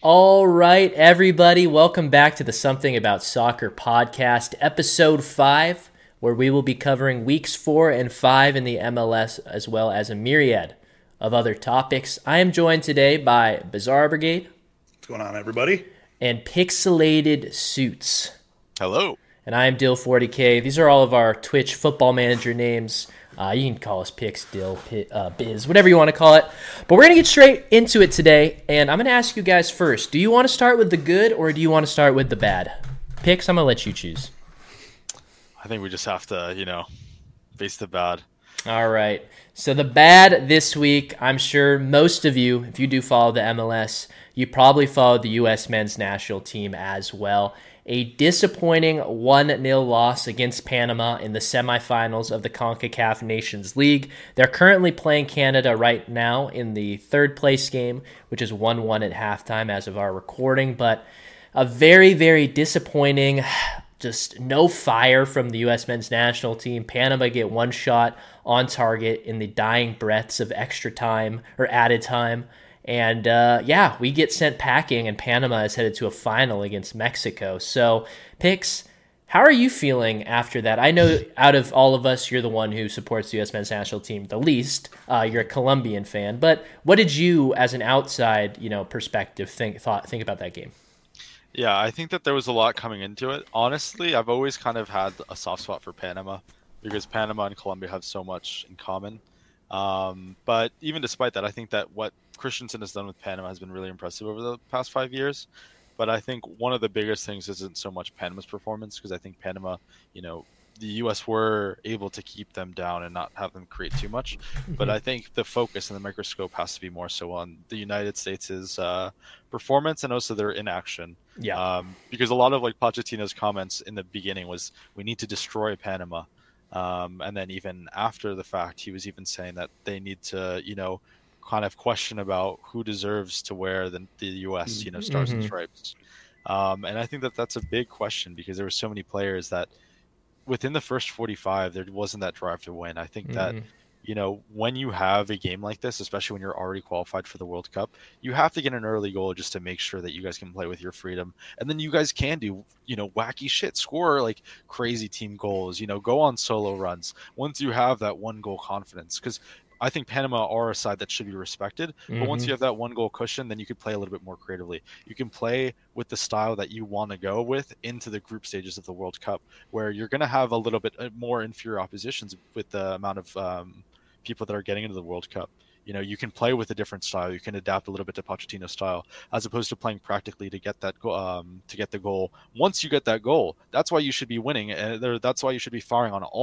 All right, everybody, welcome back to the Something About Soccer podcast, episode 5, where we will be covering weeks 4 and 5 in the MLS, as well as a myriad of other topics. I am joined today by Bizarre Brigade. What's going on, everybody? And Pixelated Suits. Hello. And I am Dill 40K. These are all of our Twitch football manager names. You can call us Pix, Dill, Biz, whatever you want to call it. But we're going to get straight into it today, and I'm going to ask you guys first. Do you want to start with the good, or do you want to start with the bad? Pix, I'm going to let you choose. I think we just have to, face the bad. All right. So the bad this week, I'm sure most of you, if you do follow the MLS, you probably follow the U.S. men's national team as well. A disappointing 1-0 loss against Panama in the semifinals of the CONCACAF Nations League. They're currently playing Canada right now in the third place game, which is 1-1 at halftime as of our recording. But a very, very disappointing, just no fire from the U.S. men's national team. Panama get one shot on target in the dying breaths of extra time or added time. And we get sent packing, and Panama is headed to a final against Mexico. So, Pix, how are you feeling after that? I know out of all of us, you're the one who supports the U.S. men's national team the least. You're a Colombian fan. But what did you, as an outside perspective, think about that game? Yeah, I think that there was a lot coming into it. Honestly, I've always kind of had a soft spot for Panama because Panama and Colombia have so much in common. But even despite that, I think that what Christensen has done with Panama has been really impressive over the past 5 years. But I think one of the biggest things isn't so much Panama's performance, because I think Panama, the U.S. were able to keep them down and not have them create too much. But I think the focus and the microscope has to be more so on the United States' performance and also their inaction. Yeah. Because a lot of Pochettino's comments in the beginning was, we need to destroy Panama. And then even after the fact, he was even saying that they need to, kind of question about who deserves to wear the U.S., stars and stripes. And I think that that's a big question, because there were so many players that within the first 45, there wasn't that drive to win. I think that, when you have a game like this, especially when you're already qualified for the World Cup, you have to get an early goal just to make sure that you guys can play with your freedom. And then you guys can do, wacky shit, score crazy team goals, go on solo runs once you have that one goal confidence. Because I think Panama are a side that should be respected, but once you have that one goal cushion, then you could play a little bit more creatively. You can play with the style that you want to go with into the group stages of the World Cup, where you're going to have a little bit more inferior oppositions with the amount of people that are getting into the World Cup. You can play with a different style. You can adapt a little bit to Pochettino's style, as opposed to playing practically to get that to get the goal. Once you get that goal, that's why you should be winning, and that's why you should be firing on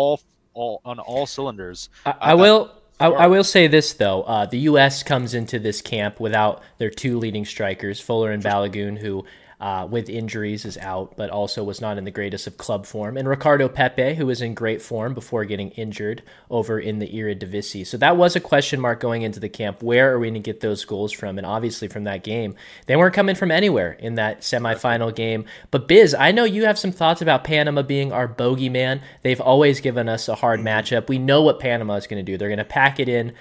all cylinders. I will say this, though. The U.S. comes into this camp without their two leading strikers, Fuller and Balogun, who, with injuries, is out, but also was not in the greatest of club form, and Ricardo Pepe, who was in great form before getting injured over in the Eredivisie. So that was a question mark going into the camp. Where are we going to get those goals from? And obviously from that game, they weren't coming from anywhere in that semifinal game. But Biz, I know you have some thoughts about Panama being our bogeyman. They've always given us a hard matchup. We know what Panama is going to do. They're going to pack it in,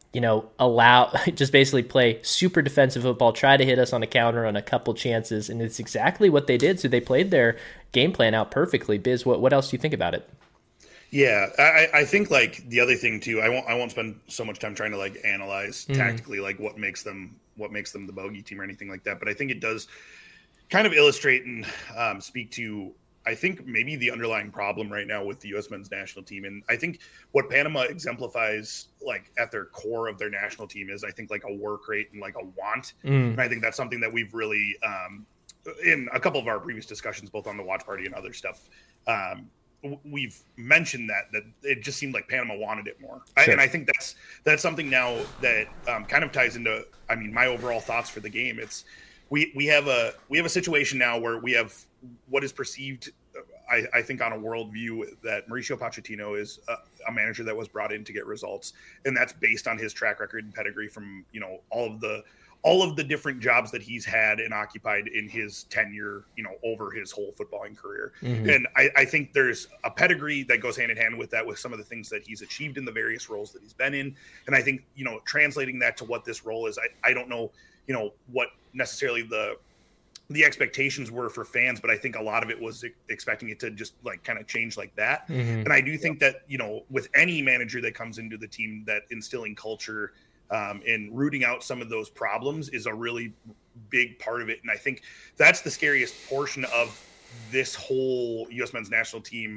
just basically play super defensive football, try to hit us on a counter on a couple chances, and it's exactly what they did. So they played their game plan out perfectly. Biz, what else do you think about it? Yeah, I think the other thing too, I won't spend so much time trying to analyze tactically what makes them the bogey team or anything like that, but I think it does kind of illustrate and speak to, I think, maybe the underlying problem right now with the U.S. men's national team. And I think what Panama exemplifies, at their core of their national team, is, I think, a work rate and a want. And I think that's something that we've really, in a couple of our previous discussions, both on the watch party and other stuff, we've mentioned that it just seemed like Panama wanted it more. Sure. And I think that's something now that kind of ties into, my overall thoughts for the game. It's, we have a situation now where we have what is perceived, I think, on a worldview, that Mauricio Pochettino is a manager that was brought in to get results, and that's based on his track record and pedigree from all of the different jobs that he's had and occupied in his tenure, over his whole footballing career. And I think there's a pedigree that goes hand in hand with that, with some of the things that he's achieved in the various roles that he's been in. And I think, translating that to what this role is, I don't know, what necessarily the the expectations were for fans, but I think a lot of it was expecting it to just like kind of change like that. And I do think that, you know, with any manager that comes into the team, that instilling culture and rooting out some of those problems is a really big part of it. And I think that's the scariest portion of this whole U.S. men's national team.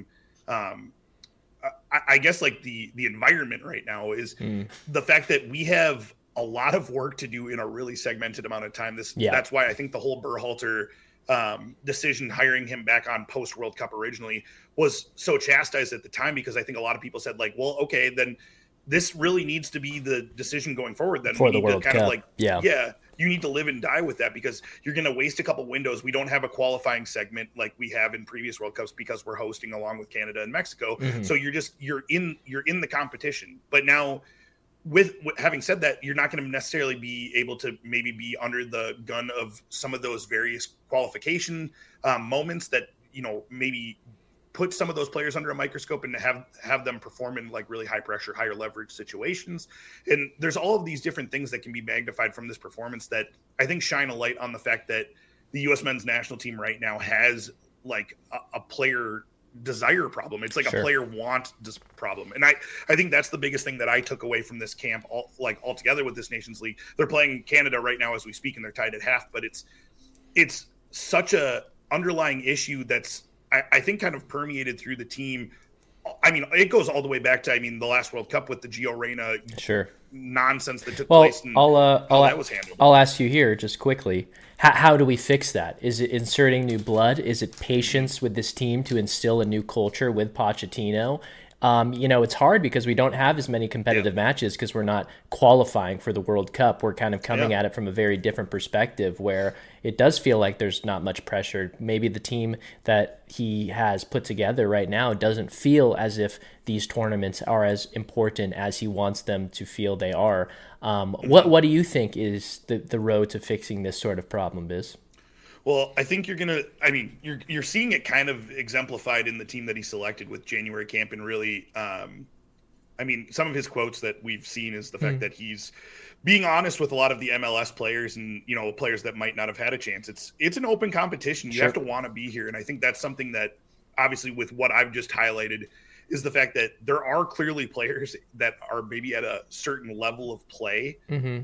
I guess like the environment right now is the fact that we have a lot of work to do in a really segmented amount of time. That's why I think the whole Berhalter decision, hiring him back on post World Cup originally, was so chastised at the time, because I think a lot of people said like, well, okay, then this really needs to be the decision going forward. Then for we the need World to kind Cup. of like, you need to live and die with that, because you're going to waste a couple windows. We don't have a qualifying segment like we have in previous World Cups because we're hosting along with Canada and Mexico. So you're in the competition. But now, with having said that, you're not going to necessarily be able to maybe be under the gun of some of those various qualification moments that, you know, maybe put some of those players under a microscope and have them perform in like really high pressure, higher leverage situations. And there's all of these different things that can be magnified from this performance that I think shine a light on the fact that the U.S. men's national team right now has like a player desire problem. It's like a player want this problem. And I think that's the biggest thing that I took away from this camp altogether with this Nations League. They're playing Canada right now as we speak, and they're tied at half, but it's such a underlying issue that's, I think, kind of permeated through the team. I mean, it goes all the way back to, the last World Cup with the Gio Reyna nonsense that took place. And that was handled. I'll ask you here just quickly. How do we fix that? Is it inserting new blood? Is it patience with this team to instill a new culture with Pochettino? It's hard because we don't have as many competitive matches because we're not qualifying for the World Cup. We're kind of coming at it from a very different perspective where it does feel like there's not much pressure. Maybe the team that he has put together right now doesn't feel as if these tournaments are as important as he wants them to feel they are. What do you think is the road to fixing this sort of problem, Biz? Well, I think you're seeing it kind of exemplified in the team that he selected with January camp, and really, some of his quotes that we've seen is the fact that he's being honest with a lot of the MLS players and, players that might not have had a chance. It's an open competition. You have to want to be here. And I think that's something that obviously with what I've just highlighted is the fact that there are clearly players that are maybe at a certain level of play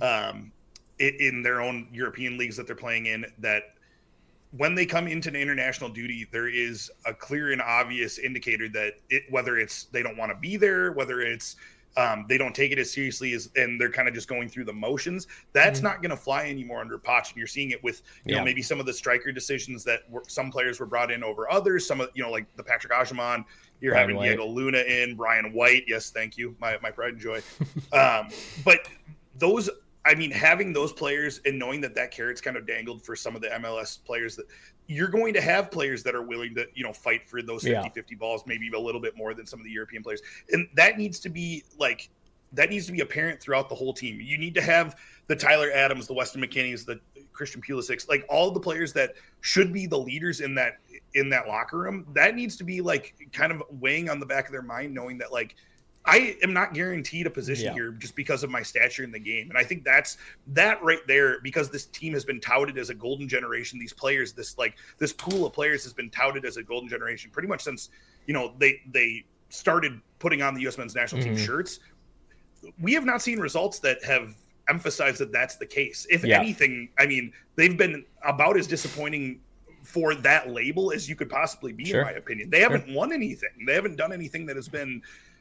in their own European leagues that they're playing in, that when they come into the international duty, there is a clear and obvious indicator that whether it's they don't want to be there, whether it's they don't take it as seriously as, and they're kind of just going through the motions. That's not going to fly anymore under Poch. And you're seeing it with, maybe some of the striker decisions that some players were brought in over others. Some of, like the Patrick Agyemang, you're having Diego Luna in, Brian White. Yes. Thank you. My pride and joy. But those, having those players and knowing that carrot's kind of dangled for some of the MLS players, that you're going to have players that are willing to, fight for those 50-50 balls, maybe a little bit more than some of the European players. And that needs to be apparent throughout the whole team. You need to have the Tyler Adams, the Weston McKennies, the Christian Pulisic, like all the players that should be the leaders in that locker room. That needs to be like kind of weighing on the back of their mind, knowing that like, I am not guaranteed a position here just because of my stature in the game. And I think that's that right there, because this team has been touted as a golden generation. These players, this pool of players has been touted as a golden generation pretty much since, they started putting on the U.S. men's national team shirts. We have not seen results that have emphasized that that's the case. If anything, they've been about as disappointing for that label as you could possibly be, in my opinion. They haven't won anything. They haven't done anything that has been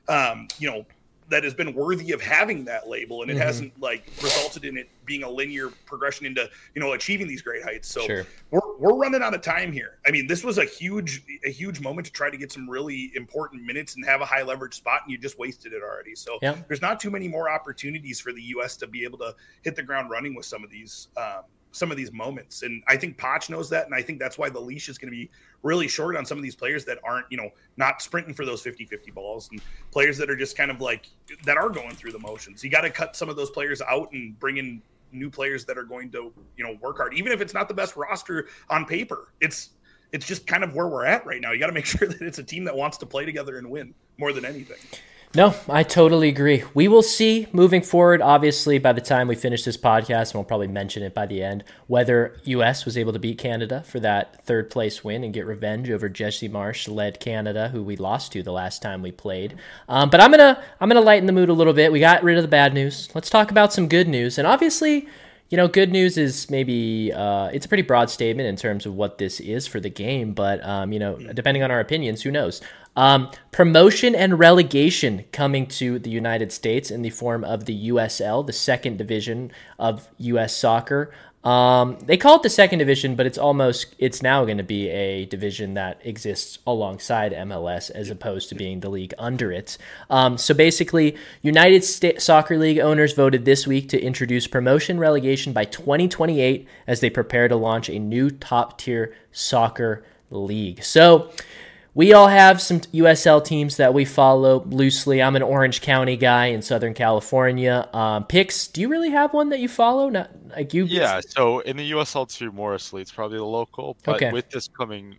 that has been worthy of having that label, and it hasn't resulted in it being a linear progression into achieving these great heights. So we're running out of time here. This was a huge moment to try to get some really important minutes and have a high leverage spot, and you just wasted it already. So there's not too many more opportunities for the U.S. to be able to hit the ground running with some of these moments. And I think Poch knows that. And I think that's why the leash is going to be really short on some of these players that aren't, not sprinting for those 50-50 balls, and players that are just kind of that are going through the motions. You got to cut some of those players out and bring in new players that are going to, work hard, even if it's not the best roster on paper. It's just kind of where we're at right now. You got to make sure that it's a team that wants to play together and win more than anything. No, I totally agree. We will see moving forward. Obviously, by the time we finish this podcast, and we'll probably mention it by the end, whether U.S. was able to beat Canada for that third place win and get revenge over Jesse Marsh led Canada, who we lost to the last time we played. But I'm gonna lighten the mood a little bit. We got rid of the bad news. Let's talk about some good news. And obviously, good news is maybe it's a pretty broad statement in terms of what this is for the game, but depending on our opinions, who knows? Promotion and relegation coming to the United States in the form of the USL, the second division of U.S. soccer. They call it the second division, but it's now going to be a division that exists alongside MLS as opposed to being the league under it. So basically, United States Soccer League owners voted this week to introduce promotion relegation by 2028 as they prepare to launch a new top-tier soccer league. So we all have some USL teams that we follow loosely. I'm an Orange County guy in Southern California. Pix, do you really have one that you follow? Not like you. Yeah. So in the USL2, Morrisley, it's probably the local. But Okay. with this coming,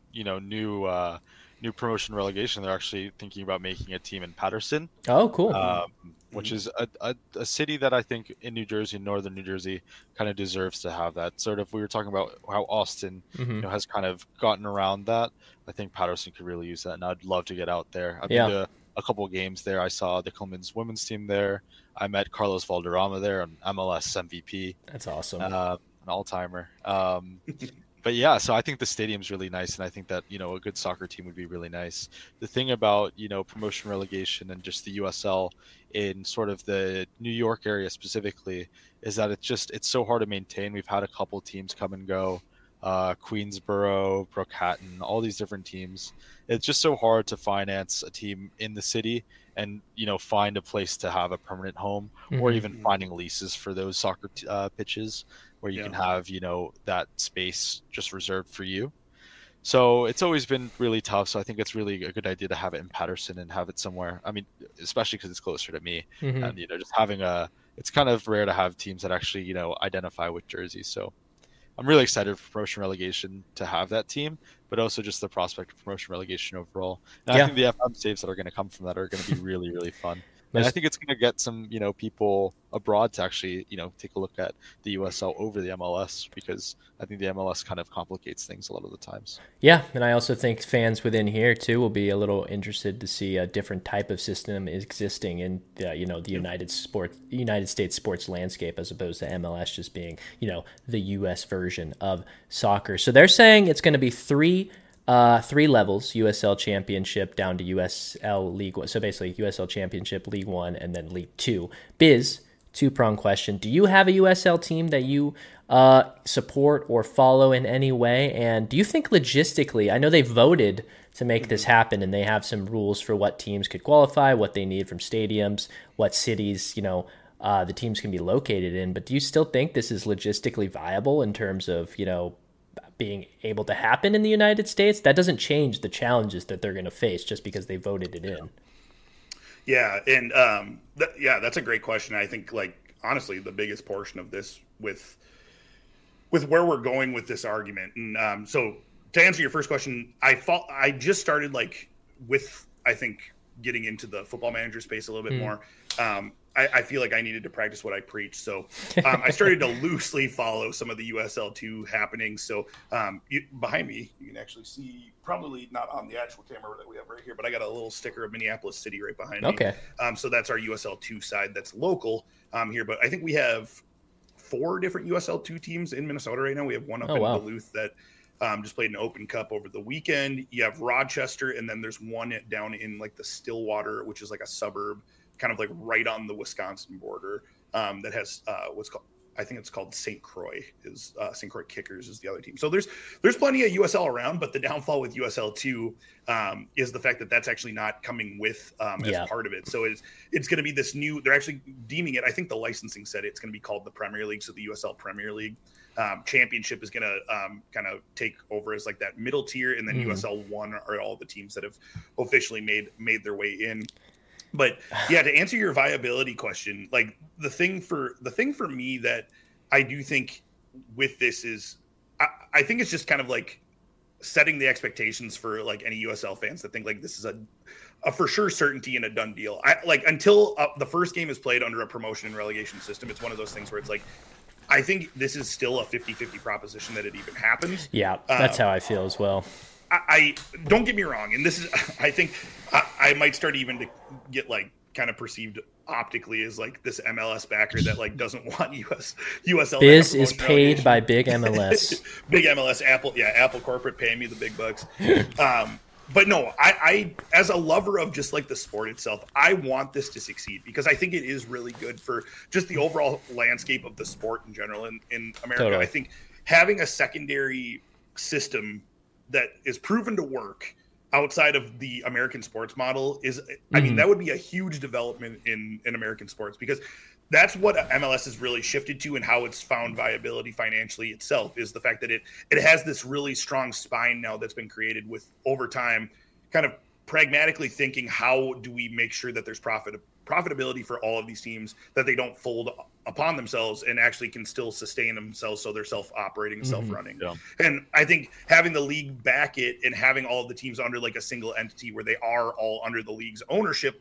new promotion relegation, they're actually thinking about making a team in Patterson. Oh, cool. Which is a city that I think in New Jersey, northern New Jersey, kind of deserves to have that. Sort of, we were talking about how Austin has kind of gotten around that. I think Patterson could really use that, and I'd love to get out there. I've been to a couple of games there. I saw the Clemens women's team there. I met Carlos Valderrama there, an MLS MVP. That's awesome. An all-timer. But yeah, so I think the stadium's really nice, and I think that, a good soccer team would be really nice. The thing about, promotion relegation and just the USL in sort of the New York area specifically is that it's so hard to maintain. We've had a couple teams come and go, Queensboro, Brookhaven, all these different teams. It's just so hard to finance a team in the city and, find a place to have a permanent home or even finding leases for those soccer pitches where you can have, that space just reserved for you. So it's always been really tough. So I think it's really a good idea to have it in Patterson and have it somewhere. I mean, especially because it's closer to me. And, just having it's kind of rare to have teams that actually, identify with Jersey. So I'm really excited for promotion relegation to have that team, but also just the prospect of promotion relegation overall. And I think the FM saves that are going to come from that are going to be really, really fun. And I think it's going to get some, people abroad to actually, take a look at the USL over the MLS, because I think the MLS kind of complicates things a lot of the times. Yeah, and I also think fans within here too will be a little interested to see a different type of system existing in the United States sports landscape as opposed to MLS just being the US version of soccer. So they're saying it's going to be three levels: USL Championship down to USL League One. So basically USL Championship, League One, and then League Two. Biz, two-prong question. Do you have a USL team that you support or follow in any way? And do you think logistically, I know they voted to make this happen and they have some rules for what teams could qualify, what they need from stadiums, what cities, the teams can be located in. But do you still think this is logistically viable in terms of, being able to happen in the United States? That doesn't change the challenges that they're going to face just because they voted it in. Yeah, and that's a great question. I think, honestly, the biggest portion of this with where we're going with this argument. And so to answer your first question, I just started with, I think, getting into the Football Manager space a little bit more. I feel like I needed to practice what I preach. So I started to loosely follow some of the USL2 happenings. So behind me, you can actually see, probably not on the actual camera that we have right here, but I got a little sticker of Minneapolis City right behind me. Okay. So that's our USL2 side that's local here. But I think we have 4 different USL2 teams in Minnesota right now. We have one up in Duluth that just played an Open Cup over the weekend. You have Rochester, and then there's one down in the Stillwater, which is a suburb, kind of right on the Wisconsin border, that has I think it's called St. Croix. St. Croix Kickers is the other team. So there's plenty of USL around, but the downfall with USL2 is the fact that that's actually not coming with as part of it. So it's going to be this new. They're actually deeming it. I think the licensing said it's going to be called the Premier League. So the USL Premier League Championship is going to kind of take over as that middle tier, and then USL 1 are all the teams that have officially made their way in. But yeah, to answer your viability question, the thing for me that I do think with this is, I think it's just kind of setting the expectations for like any USL fans that think like this is a for sure certainty and a done deal. I like until the first game is played under a promotion and relegation system. It's one of those things where it's like, I think this is still a 50-50 proposition that it even happens. Yeah, that's how I feel as well. I don't get me wrong. And this is, I think I might start even to get like kind of perceived optically as like this MLS backer that like doesn't want USL. Biz is paid by big MLS. Big MLS, Apple corporate paying me the big bucks. But no, I as a lover of just like the sport itself, I want this to succeed because I think it is really good for just the overall landscape of the sport in general in America. Totally. I think having a secondary system that is proven to work outside of the American sports model is, I mean, that would be a huge development in American sports because that's what MLS has really shifted to and how it's found viability financially itself is the fact that it has this really strong spine now that's been created with over time, kind of pragmatically thinking, how do we make sure that there's profitability for all of these teams, that they don't fold upon themselves and actually can still sustain themselves so they're self-operating and self-running. Yeah. And I think having the league back it and having all of the teams under like a single entity where they are all under the league's ownership,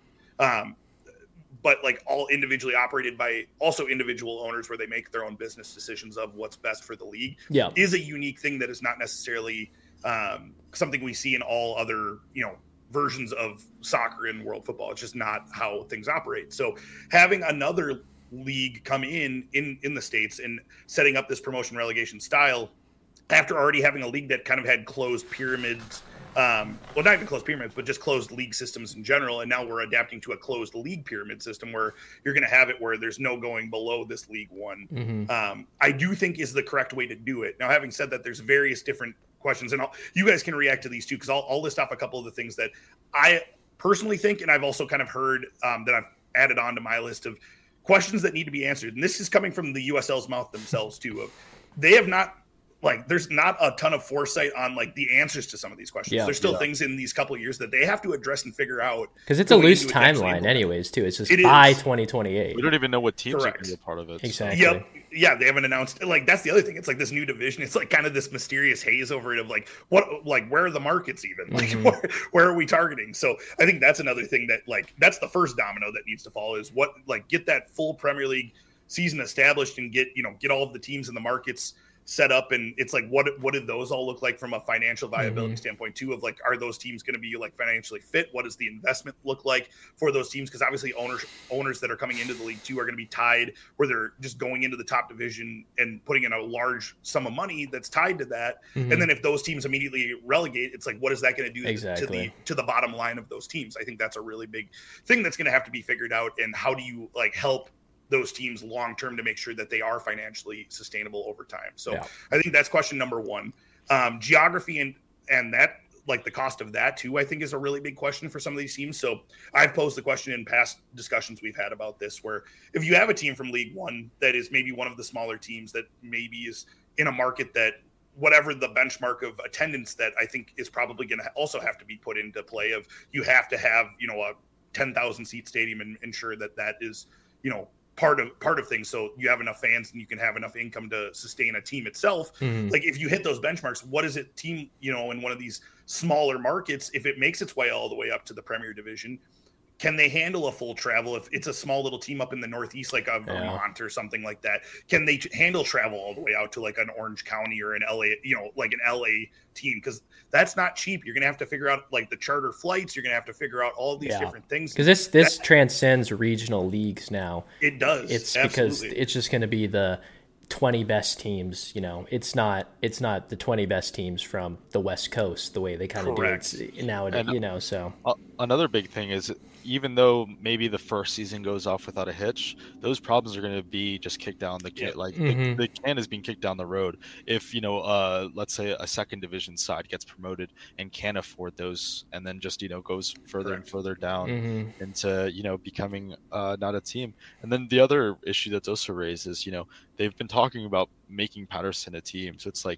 but like all individually operated by also individual owners where they make their own business decisions of what's best for the league, is a unique thing that is not necessarily something we see in all other, versions of soccer and world football. It's just not how things operate. So having another league come in the States and setting up this promotion relegation style after already having a league that kind of had closed pyramids, well, not even closed pyramids, but just closed league systems in general. And now we're adapting to a closed league pyramid system where you're going to have it where there's no going below this League One. I do think is the correct way to do it. Now, having said that, there's various different questions, and you guys can react to these too, because I'll list off a couple of the things that I personally think, and I've also kind of heard that I've added on to my list of questions that need to be answered. And this is coming from the USL's mouth themselves too. They have not, like, there's not a ton of foresight on like the answers to some of these questions. There's still things in these couple of years that they have to address and figure out. Because it's a loose timeline anyways too. It's just by 2028. We don't even know what teams are going to be a part of it. Exactly. Yep. Yeah, they haven't announced. Like, that's the other thing. It's like this new division. It's like kind of this mysterious haze over it of like where are the markets even? Like where are we targeting? So I think that's another thing that like that's the first domino that needs to fall is what like get that full Premier League season established and get all of the teams in the markets set up. And it's like what did those all look like from a financial viability standpoint too, of like, are those teams going to be like financially fit? What does the investment look like for those teams? Because obviously owners that are coming into the league too are going to be tied where they're just going into the top division and putting in a large sum of money that's tied to that. And then if those teams immediately relegate, it's like, what is that going to do to the bottom line of those teams? I think that's a really big thing that's going to have to be figured out. And how do you like help those teams long term to make sure that they are financially sustainable over time? So I think that's question number one. Geography and that, like the cost of that too, I think is a really big question for some of these teams. So I've posed the question in past discussions we've had about this, where if you have a team from League One that is maybe one of the smaller teams that maybe is in a market that whatever the benchmark of attendance that I think is probably going to also have to be put into play of, you have to have, a 10,000 seat stadium and ensure that is, part of things. So you have enough fans and you can have enough income to sustain a team itself. Like if you hit those benchmarks, what is it team, in one of these smaller markets, if it makes its way all the way up to the Premier Division, can they handle a full travel? If it's a small little team up in the Northeast, like a Vermont or something like that, can they handle travel all the way out to like an Orange County or an LA, like an LA team? Because that's not cheap. You're going to have to figure out like the charter flights. You're going to have to figure out all these different things. Because this transcends regional leagues now. It does. It's absolutely. Because it's just going to be the 20 best teams. It's not the 20 best teams from the West Coast the way they kind of do it nowadays. So another big thing is, even though maybe the first season goes off without a hitch, those problems are going to be just kicked down the can. The can is being kicked down the road. If let's say a second division side gets promoted and can't afford those, and then just goes further and further down into becoming not a team. And then the other issue that's also raised is they've been talking about making Patterson a team. So it's like,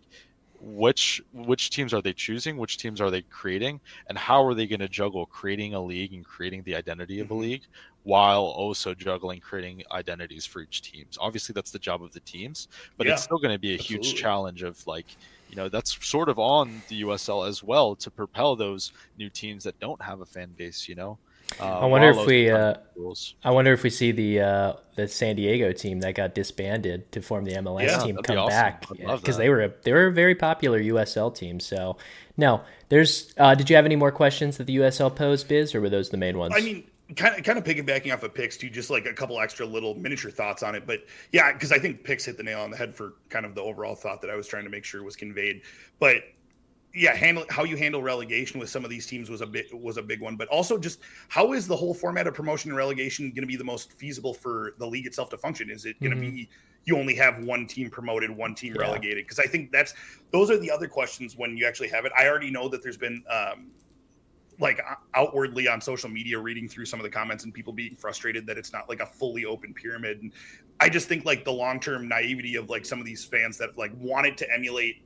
which teams are they choosing? Which teams are they creating? And how are they going to juggle creating a league and creating the identity of a league while also juggling creating identities for each team? So obviously that's the job of the teams, but it's still going to be a huge challenge of like, that's sort of on the USL as well to propel those new teams that don't have a fan base. I wonder if I wonder if we see the San Diego team that got disbanded to form the MLS team come awesome. back, because they were a very popular USL team. So no, there's. Did you have any more questions that the USL posed, Biz, or were those the main ones? I mean, kind of piggybacking off of Pix too, just like a couple extra little miniature thoughts on it. But yeah, because I think Pix hit the nail on the head for kind of the overall thought that I was trying to make sure was conveyed. But yeah, how you handle relegation with some of these teams was a big one, but also just how is the whole format of promotion and relegation going to be the most feasible for the league itself to function? Is it going to be you only have one team promoted, one team relegated? Because I think those are the other questions when you actually have it. I already know that there's been like outwardly on social media reading through some of the comments and people being frustrated that it's not like a fully open pyramid. And I just think like the long-term naivety of like some of these fans that like wanted to emulate,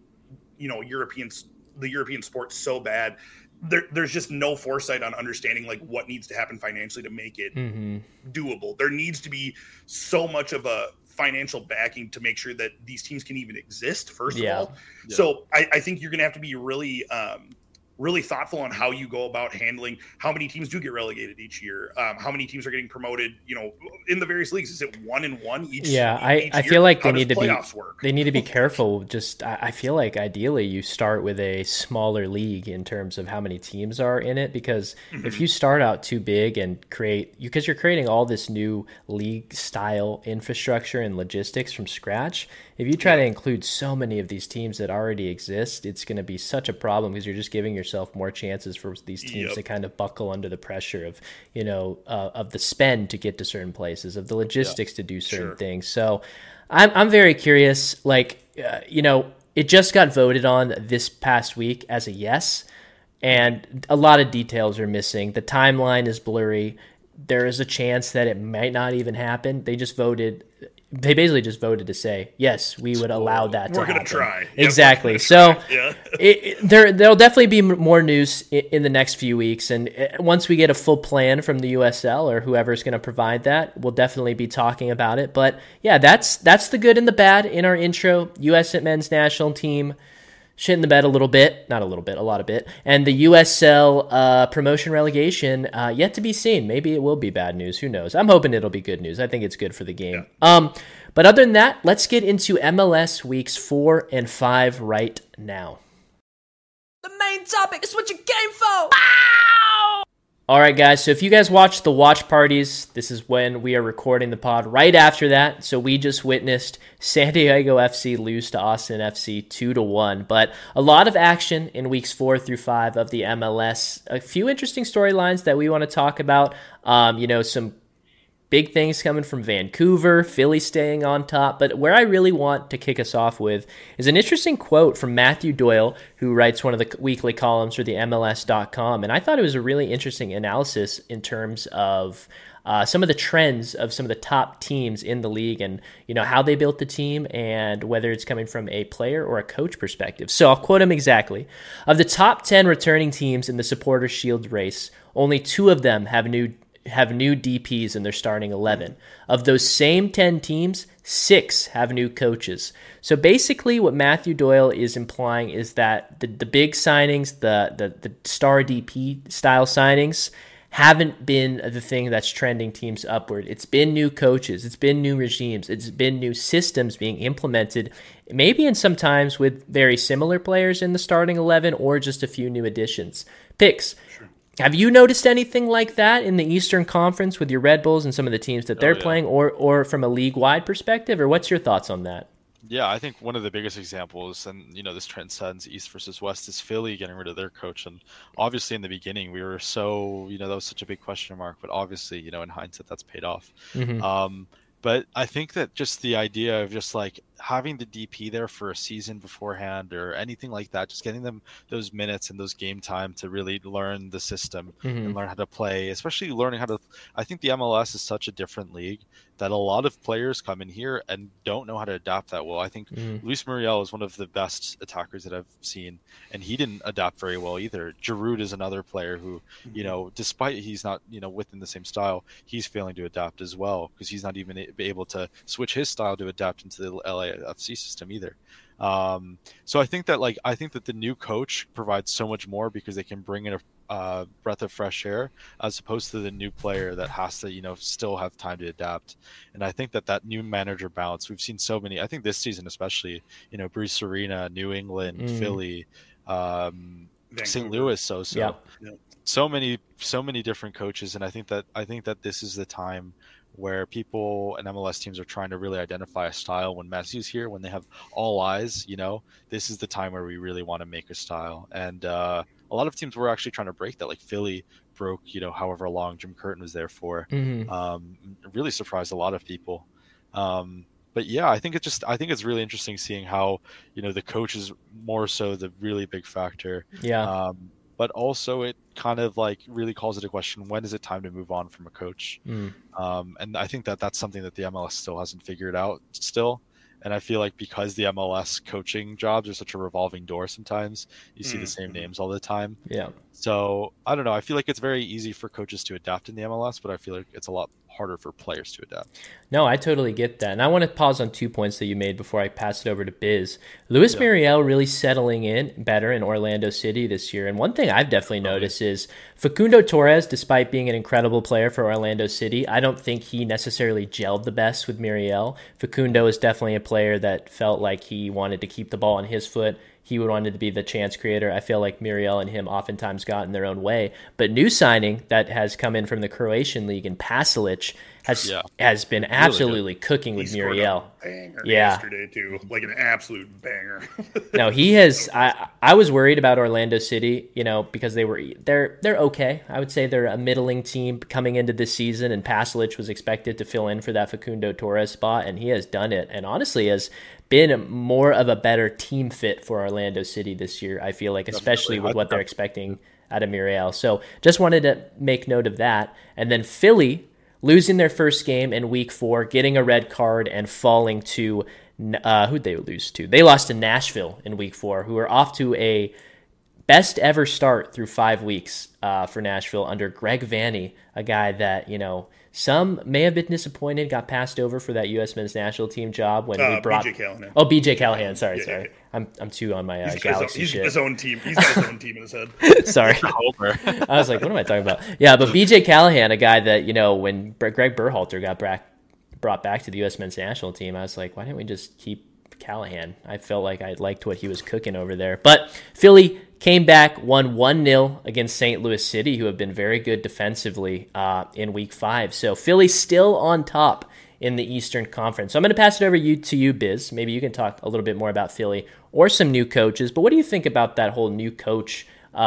the European sport so bad, there's just no foresight on understanding like what needs to happen financially to make it doable. There needs to be so much of a financial backing to make sure that these teams can even exist, first of all. Yeah. So I think you're going to have to be really thoughtful on how you go about handling how many teams do get relegated each year, how many teams are getting promoted, in the various leagues. Is it 1-1 each? Yeah, each I year? feel like how they need to be work? careful. Just I feel like ideally you start with a smaller league in terms of how many teams are in it, because if you start out too big and because you're creating all this new league style infrastructure and logistics from scratch, if you try to include so many of these teams that already exist, it's going to be such a problem, because you're just giving yourself more chances for these teams to kind of buckle under the pressure of, of the spend to get to certain places, of the logistics to do certain things. So I'm very curious, it just got voted on this past week as a yes, and a lot of details are missing. The timeline is blurry. There is a chance that it might not even happen. They basically just voted to say, yes, we would allow that to happen. We're going to try. Exactly. So there'll definitely be more news in the next few weeks. And once we get a full plan from the USL or whoever's going to provide that, we'll definitely be talking about it. But yeah, that's the good and the bad in our intro. U.S. men's national team shit in the bed a little bit, not a little bit, a lot of bit. And the USL promotion relegation, yet to be seen. Maybe it will be bad news. Who knows? I'm hoping it'll be good news. I think it's good for the game. Yeah. But other than that, let's get into MLS weeks 4 and 5 right now. The main topic is what you came for. Wow! All right, guys. So if you guys watch the watch parties, this is when we are recording the pod right after that. So we just witnessed San Diego FC lose to Austin FC 2-1. But a lot of action in weeks 4 through 5 of the MLS. A few interesting storylines that we want to talk about. Some big things coming from Vancouver, Philly staying on top. But where I really want to kick us off with is an interesting quote from Matthew Doyle, who writes one of the weekly columns for the MLS.com. And I thought it was a really interesting analysis in terms of some of the trends of some of the top teams in the league and, how they built the team and whether it's coming from a player or a coach perspective. So I'll quote him exactly. Of the top 10 returning teams in the Supporters' Shield race, only 2 of them have new DPs in their starting 11. Of those same 10 teams, 6 have new coaches. So basically what Matthew Doyle is implying is that the big signings, the star DP style signings, haven't been the thing that's trending teams upward. It's been new coaches, it's been new regimes, it's been new systems being implemented, maybe in sometimes with very similar players in the starting 11 or just a few new additions. Picks. Sure. Have you noticed anything like that in the Eastern Conference with your Red Bulls and some of the teams that they're playing, or from a league-wide perspective, or what's your thoughts on that? Yeah, I think one of the biggest examples, and this transcends East versus West, is Philly getting rid of their coach. And obviously in the beginning we were so, that was such a big question mark, but obviously, in hindsight that's paid off. Mm-hmm. But I think that just the idea of just like having the DP there for a season beforehand or anything like that, just getting them those minutes and those game time to really learn the system and learn how to play, especially learning how to, I think the MLS is such a different league that a lot of players come in here and don't know how to adapt that well. I think Luis Muriel is one of the best attackers that I've seen, and he didn't adapt very well either. Giroud is another player who, despite he's not, within the same style, he's failing to adapt as well because he's not even able to switch his style to adapt into the LAFC system either. So I think that the new coach provides so much more because they can bring in a breath of fresh air as opposed to the new player that has to, still have time to adapt. And I think that new manager bounce, we've seen so many, I think this season especially, Bruce Arena, New England, Philly, St. Louis, Yep. so many different coaches. And I think that this is the time where people and MLS teams are trying to really identify a style. When Messi's here, when they have all eyes, this is the time where we really want to make a style. And a lot of teams were actually trying to break that. Like Philly broke, however long Jim Curtin was there for. Really surprised a lot of people. But yeah, I think it's really interesting seeing how, the coach is more so the really big factor. Yeah. But also it kind of like really calls into question, when is it time to move on from a coach? And I think that that's something that the MLS still hasn't figured out still. And I feel like because the MLS coaching jobs are such a revolving door, sometimes you see the same names all the time. Yeah. So I don't know. I feel like it's very easy for coaches to adapt in the MLS, but I feel like it's a lot harder for players to adapt. No, I totally get that. And I want to pause on 2 points that you made before I pass it over to Biz. Luis Muriel really settling in better in Orlando City this year. And one thing I've definitely noticed is Facundo Torres, despite being an incredible player for Orlando City, I don't think he necessarily gelled the best with Muriel. Facundo is definitely a player that felt like he wanted to keep the ball on his foot. He wanted to be the chance creator. I feel like Muriel and him oftentimes got in their own way. But new signing that has come in from the Croatian league in Pasalic has been absolutely cooking with Muriel. Banger yesterday too, like an absolute banger. No, he has. I was worried about Orlando City, because they're okay. I would say they're a middling team coming into this season, and Pasalic was expected to fill in for that Facundo Torres spot, and he has done it. And honestly, has been more of a better team fit for Orlando City this year, I feel like, especially with what they're expecting out of Muriel. So just wanted to make note of that. And then Philly losing their first game in week 4, getting a red card and falling to who'd they lose to? They lost to Nashville in week 4, who are off to a best ever start through 5 weeks for Nashville under Greg Vanney, a guy that, some may have been disappointed, got passed over for that U.S. men's national team job when we brought BJ Callahan. Oh, BJ Callahan. Sorry. Yeah. I'm too on my he's Galaxy he's shit. His own team. He's got his own team in his head. Sorry. I was like, what am I talking about? Yeah, but BJ Callahan, a guy that, when Greg Berhalter got brought back to the U.S. men's national team, I was like, why didn't we just keep Callahan? I felt like I liked what he was cooking over there. But Philly came back, won 1-0 against St. Louis City, who have been very good defensively in week 5. So Philly still on top in the Eastern Conference. So I'm going to pass it over to you, Biz. Maybe you can talk a little bit more about Philly or some new coaches. But what do you think about that whole new coach,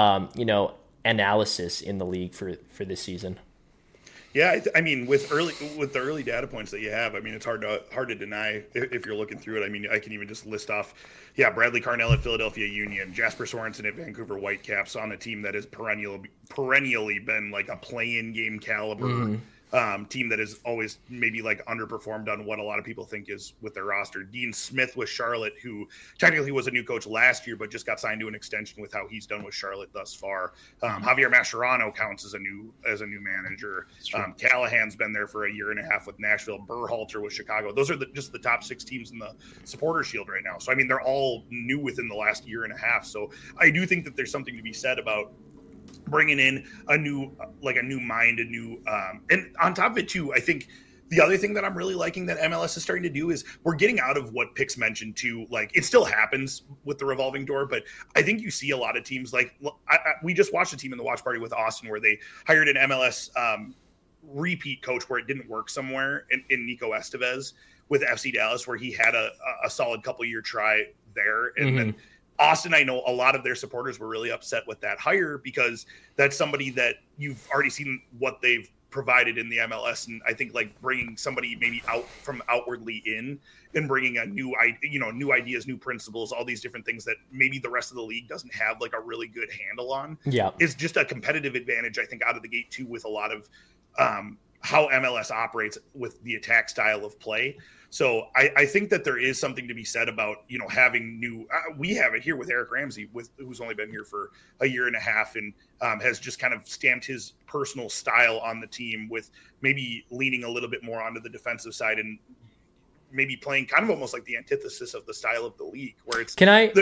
analysis in the league for this season? Yeah, I mean, with the early data points that you have, I mean, it's hard to deny if you're looking through it. I mean, I can even just list off, Bradley Carnell at Philadelphia Union, Jasper Sorensen at Vancouver Whitecaps, on a team that has perennially been like a play-in game caliber team that has always maybe like underperformed on what a lot of people think is with their roster. Dean Smith with Charlotte, who technically was a new coach last year, but just got signed to an extension with how he's done with Charlotte thus far. Javier Mascherano counts as a new manager. Callahan's been there for a year and a half with Nashville. Berhalter with Chicago. Those are just the top 6 teams in the Supporters Shield right now. So I mean, they're all new within the last year and a half. So I do think that there's something to be said about bringing in a new mind, and on top of it too, I think the other thing that I'm really liking that MLS is starting to do is we're getting out of what Pix mentioned too. Like, it still happens with the revolving door, but I think you see a lot of teams like we just watched a team in the watch party with Austin where they hired an MLS repeat coach where it didn't work somewhere in Nico Estevez with FC Dallas, where he had a solid couple year try there, and then Austin, I know a lot of their supporters were really upset with that hire because that's somebody that you've already seen what they've provided in the MLS. And I think like bringing somebody maybe out from outwardly in and bringing a new ideas, new principles, all these different things that maybe the rest of the league doesn't have like a really good handle on is just a competitive advantage, I think, out of the gate too, with a lot of how MLS operates with the attack style of play. So I think that there is something to be said about, having new, we have it here with Eric Ramsey, who's only been here for a year and a half and has just kind of stamped his personal style on the team with maybe leaning a little bit more onto the defensive side and maybe playing kind of almost like the antithesis of the style of the league, where it's Can I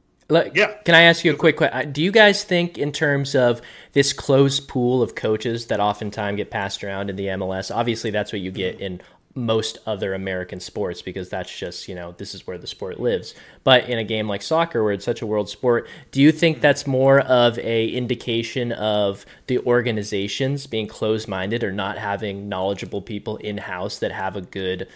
ask you a quick question? Do you guys think, in terms of this closed pool of coaches that oftentimes get passed around in the MLS, obviously that's what you get in most other American sports, because that's just, this is where the sport lives. But in a game like soccer, where it's such a world sport, do you think that's more of a indication of the organizations being closed-minded or not having knowledgeable people in-house that have a good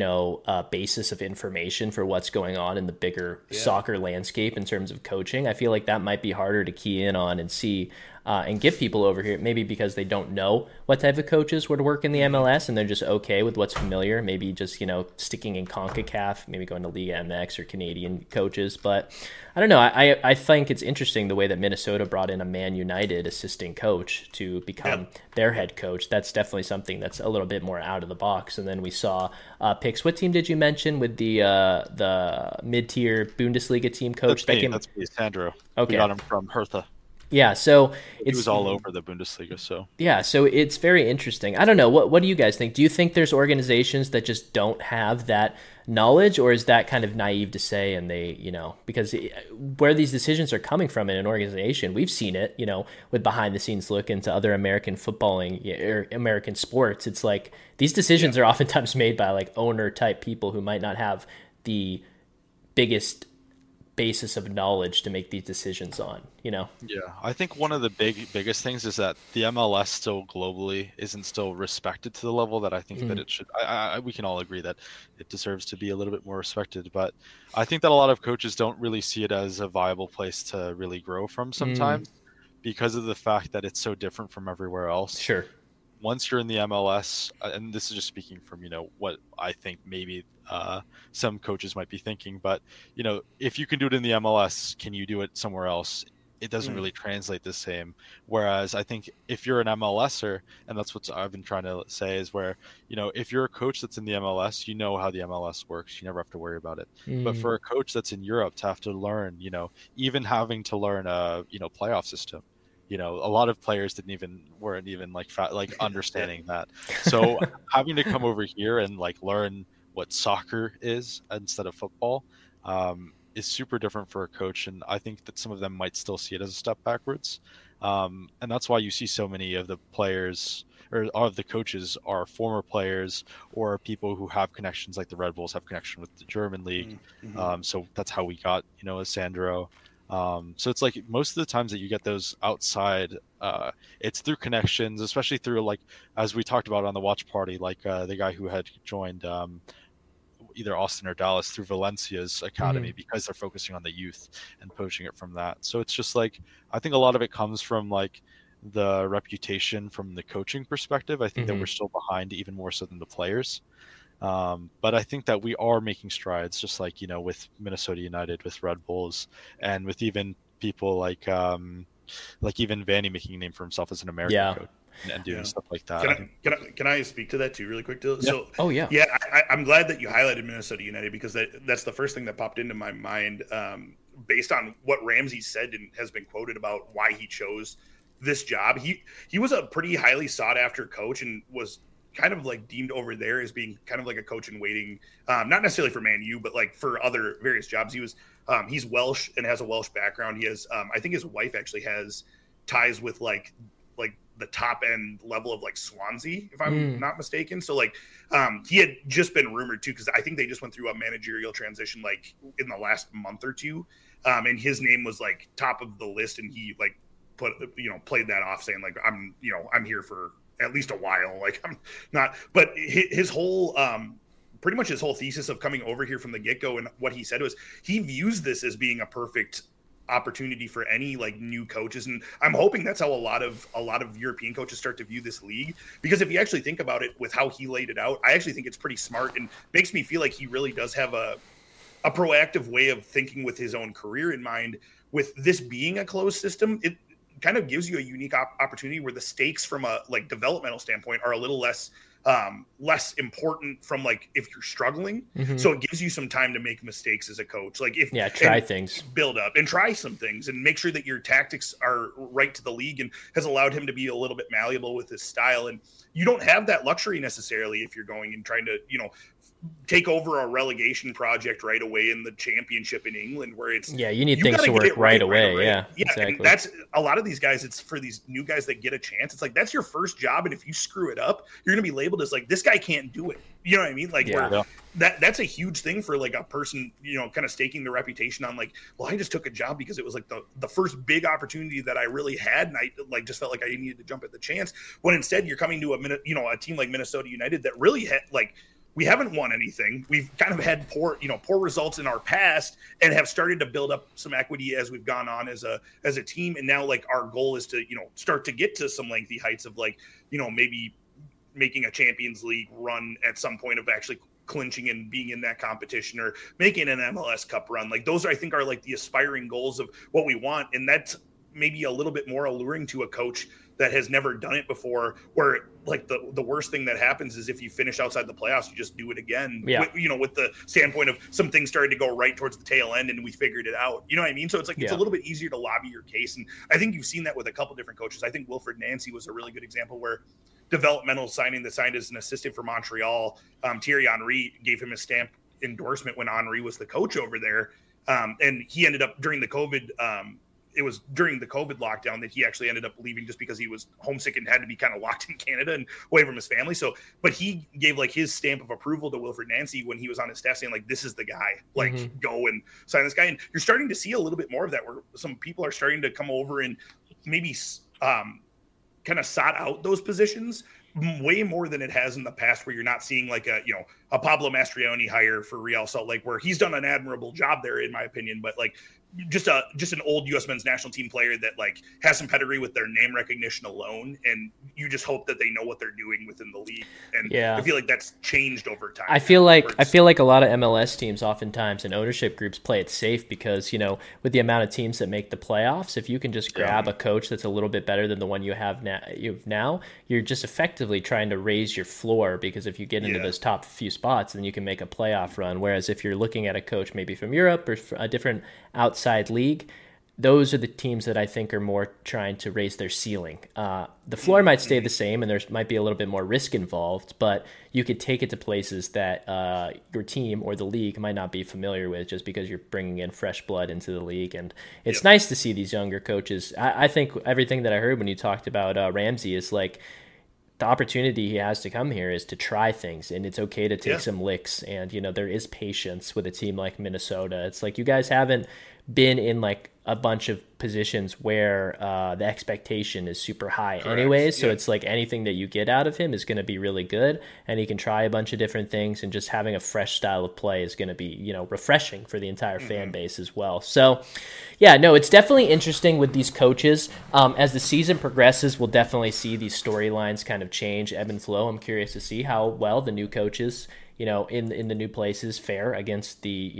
basis of information for what's going on in the bigger soccer landscape in terms of coaching? I feel like that might be harder to key in on and see and get people over here, maybe because they don't know what type of coaches would work in the MLS and they're just okay with what's familiar, maybe just, sticking in CONCACAF, maybe going to Liga MX or Canadian coaches. But I don't know. I think it's interesting the way that Minnesota brought in a Man United assistant coach to become their head coach. That's definitely something that's a little bit more out of the box. And then we saw picks. What team did you mention with the mid-tier Bundesliga team coach? That's me, Sandro. Okay. We got him from Hertha. Yeah, so he was all over the Bundesliga. So it's very interesting. I don't know. What do you guys think? Do you think there's organizations that just don't have that knowledge, or is that kind of naive to say? And they, because where these decisions are coming from in an organization, we've seen it, with behind the scenes look into other American footballing or American sports. It's like these decisions are oftentimes made by like owner type people who might not have the biggest basis of knowledge to make these decisions on. I think one of the biggest things is that the MLS still globally isn't still respected to the level that I think that it should. We can all agree that it deserves to be a little bit more respected, but I think that a lot of coaches don't really see it as a viable place to really grow from sometimes because of the fact that it's so different from everywhere else. Sure. Once you're in the MLS, and this is just speaking from, what I think maybe some coaches might be thinking, but, if you can do it in the MLS, can you do it somewhere else? It doesn't really translate the same. Whereas I think if you're an MLSer, and that's what I've been trying to say, is where, if you're a coach that's in the MLS, you know how the MLS works. You never have to worry about it. But for a coach that's in Europe to have to learn, even having to learn a, playoff system, a lot of players weren't even understanding that. So having to come over here and learn what soccer is instead of football is super different for a coach. And I think that some of them might still see it as a step backwards. And that's why you see so many of the players or of the coaches are former players or people who have connections, like the Red Bulls have connection with the German league. So that's how we got, Sandro. So it's like most of the times that you get those outside, it's through connections, especially through as we talked about on the watch party, the guy who had joined either Austin or Dallas through Valencia's academy because they're focusing on the youth and poaching it from that. So it's just I think a lot of it comes from the reputation from the coaching perspective. I think that we're still behind even more so than the players. But I think that we are making strides, just with Minnesota United, with Red Bulls, and with even people like even Vanny making a name for himself as an American coach and doing stuff like that. Can I speak to that too really quick, Dylan? Yeah. So I'm glad that you highlighted Minnesota United, because that's the first thing that popped into my mind based on what Ramsey said and has been quoted about why he chose this job. He was a pretty highly sought after coach and was kind of deemed over there as being kind of like a coach in waiting, not necessarily for Man U, but for other various jobs. He's Welsh and has a Welsh background. He has, I think his wife actually has ties with the top end level of Swansea, if I'm not mistaken. So he had just been rumored too, because I think they just went through a managerial transition in the last month or two, and his name was top of the list, and he played that off saying I'm here for at least a while. I'm not, but his whole pretty much his whole thesis of coming over here from the get-go, and what he said was he views this as being a perfect opportunity for any new coaches. And I'm hoping that's how a lot of European coaches start to view this league, because if you actually think about it with how he laid it out, I actually think it's pretty smart and makes me feel like he really does have a proactive way of thinking with his own career in mind. With this being a closed system, it kind of gives you a unique opportunity where the stakes from a developmental standpoint are a little less important from if you're struggling. So it gives you some time to make mistakes as a coach. Try things, build up and try some things and make sure that your tactics are right to the league, and has allowed him to be a little bit malleable with his style. And you don't have that luxury necessarily if you're going and trying to, take over a relegation project right away in the championship in England, where it's you need things to work right away. Yeah, exactly. And that's a lot of these guys. It's for these new guys that get a chance. It's like that's your first job, and if you screw it up, you're going to be labeled as like this guy can't do it. You know what I mean? Like that's a huge thing for like a person, kind of staking their reputation on like, well, I just took a job because it was like the first big opportunity that I really had, and I like just felt like I needed to jump at the chance. When instead you're coming to a team like Minnesota United that really had like. We haven't won anything. We've kind of had poor results in our past, and have started to build up some equity as we've gone on as a team. And now, like, our goal is to start to get to some lengthy heights of like maybe making a Champions League run at some point, of actually clinching and being in that competition, or making an MLS Cup run. Like those, I think, are like the aspiring goals of what we want, and that's maybe a little bit more alluring to a coach that has never done it before, where like the worst thing that happens is if you finish outside the playoffs, you just do it again. With the standpoint of some things started to go right towards the tail end and we figured it out. You know what I mean? So it's like, it's a little bit easier to lobby your case. And I think you've seen that with a couple different coaches. I think Wilfred Nancy was a really good example, where developmental signing that signed as an assistant for Montreal, Thierry Henry gave him a stamp endorsement when Henry was the coach over there. And he ended up during the COVID, it was during the COVID lockdown that he actually ended up leaving, just because he was homesick and had to be kind of locked in Canada and away from his family. So, but he gave like his stamp of approval to Wilfred Nancy when he was on his staff, saying like, this is the guy, like go and sign this guy. And you're starting to see a little bit more of that, where some people are starting to come over and maybe kind of sought out those positions way more than it has in the past, where you're not seeing like a Pablo Mastriani hire for Real Salt Lake, where he's done an admirable job there, in my opinion, but like just an old U.S. men's national team player that like has some pedigree with their name recognition alone, and you just hope that they know what they're doing within the league. And I feel like that's changed over time. I feel like a lot of MLS teams oftentimes and ownership groups play it safe, because with the amount of teams that make the playoffs, if you can just grab a coach that's a little bit better than the one you have now, you're just effectively trying to raise your floor, because if you get into those top few spots, then you can make a playoff run. Whereas if you're looking at a coach maybe from Europe or a different outside league, those are the teams that I think are more trying to raise their ceiling. The floor might stay the same, and there might be a little bit more risk involved, but you could take it to places that your team or the league might not be familiar with, just because you're bringing in fresh blood into the league. And it's nice to see these younger coaches. I think everything that I heard when you talked about Ramsey is like, the opportunity he has to come here is to try things, and it's okay to take some licks. And, there is patience with a team like Minnesota. It's like, you guys haven't been in like a bunch of positions where the expectation is super high anyways. So it's like anything that you get out of him is going to be really good, and he can try a bunch of different things, and just having a fresh style of play is going to be, refreshing for the entire fan base as well. So it's definitely interesting with these coaches. As the season progresses, we'll definitely see these storylines kind of change, ebb and flow. I'm curious to see how well the new coaches, in the new places fare against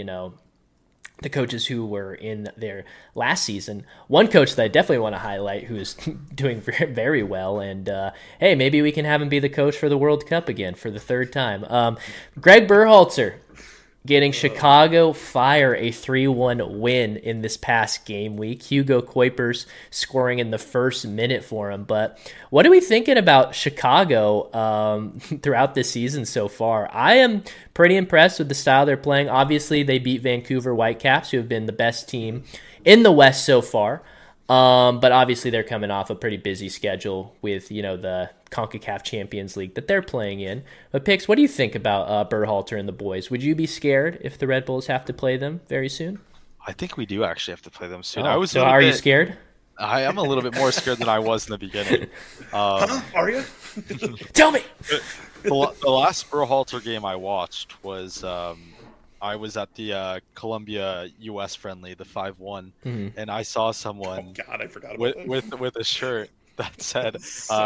the coaches who were in their last season. One coach that I definitely want to highlight, who is doing very well, and hey, maybe we can have him be the coach for the World Cup again for the third time. Greg Berhalter getting Chicago Fire a 3-1 win in this past game week. Hugo Kuipers scoring in the first minute for him. But what are we thinking about Chicago throughout this season so far? I am pretty impressed with the style they're playing. Obviously, they beat Vancouver Whitecaps, who have been the best team in the West so far. But obviously they're coming off a pretty busy schedule with, the CONCACAF Champions League that they're playing in. But Pix, what do you think about Berhalter and the boys? Would you be scared if the Red Bulls have to play them very soon? I think we do actually have to play them soon. You scared? I am a little bit more scared than I was in the beginning. Are you? Tell me! The last Berhalter game I watched was... I was at the Colombia-U.S. friendly, the 5-1, and I saw someone I forgot about that. with a shirt that said,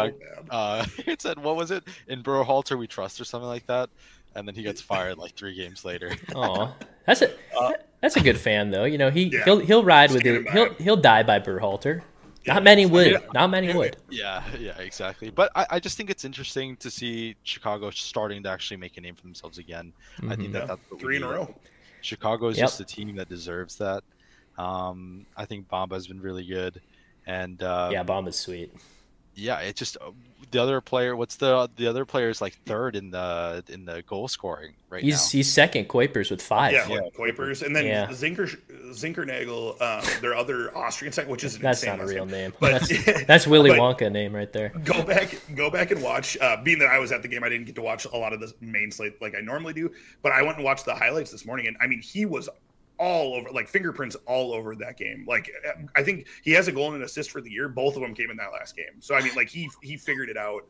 it said, what was it? In Berhalter we trust, or something like that. And then he gets fired like 3 games later. Oh, that's a good fan though. He'll ride with it. He'll die by Berhalter. Not many would. Yeah, exactly. But I just think it's interesting to see Chicago starting to actually make a name for themselves again. I think that's what 3 in a row. Chicago is just a team that deserves that. I think Bamba has been really good, and Bamba's sweet. yeah, it just the other player. What's the other player is like third in the goal scoring right now. He's second, Kuipers with 5. Yeah, Kuipers, and then Yeah. Zinkernagel, their other Austrian side, which is an That's insane not a last real name. name. But That's Willy but Wonka name right there. Go back and watch. Being that I was at the game, I didn't get to watch a lot of the main slate like I normally do, but I went and watched the highlights this morning, and I mean, he was all over, like fingerprints all over that game. Like I think he has a goal and an assist for the year. Both of them came in that last game. So I mean, like he figured it out